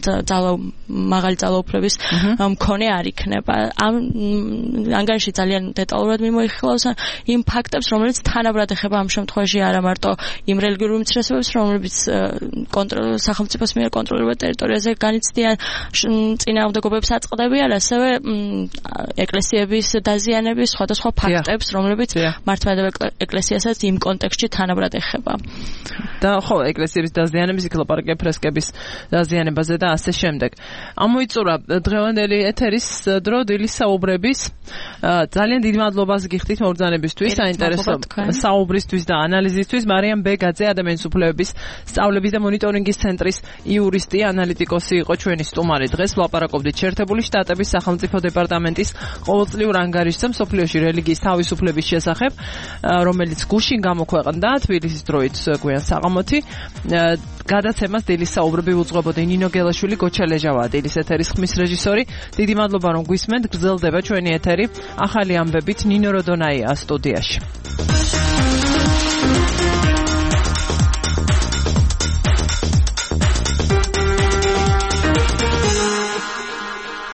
Speaker 4: მაღალი ძალაუფლების მქონე არ იქნება. ამ ანგარიში ძალიან დეტალურად მიმოიხილავს იმ ფაქტებს, რომელიც თანაბრად ეხება ამ შემთხვევაში არა მარტო იმ რელიგიურ უმცირესობებს, რომლებიც სახელმწიფოს მიერ კონტროლირებულ ტერიტორიაზე განიცდიან წინააღმდეგობებს აწყდებიან, ასევე ეკლესიების დაზიანების სხვადასხვა ფაქტებს, რომლებიც მართლმადიდებელ ეკლესიასაც იმ კონტექსტში თანაბრად ეხება.
Speaker 3: და ხო, ეკლესიების დაზიანების, იქ ლაპარაკია ფრესკების დაზიანებაზე და ასე შემდეგ. ამოიწურა დღევანდელი ეთერის დრო დილის საუბრების. ძალიან დიდი მადლობას გიხდით მობრძანებისთვის, საინტერესო საუბრისთვის და ანალიზისთვის. მარიამ ბეგაძე, ადამიანის უფლებების სწავლების და მონიტორინგის ცენტრის იურისტი, ანალიტიკოსი იყო ჩვენი სტუმარი დღეს. ვლაპარაკობდით შეერთებული შტატების სახელმწიფო დეპარტამენტის ყოველწლიურ ანგარიშზე მსოფლიოში რელიგიის თავისუფლების შესახებ, რომელიც გუშინ გამოქვეყნდა თბილისის დროით გვიან საღამოთი. გადაცემას დილის საუბრები უძღვებოდნენ ნინო გელაშვილი, გოჩა ლეჟავაა დილის ეთერის ხმის რეჟისორი. დიდი მადლობა რომ გვისმენთ. გრძელდება ჩვენი ეთერი ახალი ამბებით. ნინო როდონაია სტუდიაში.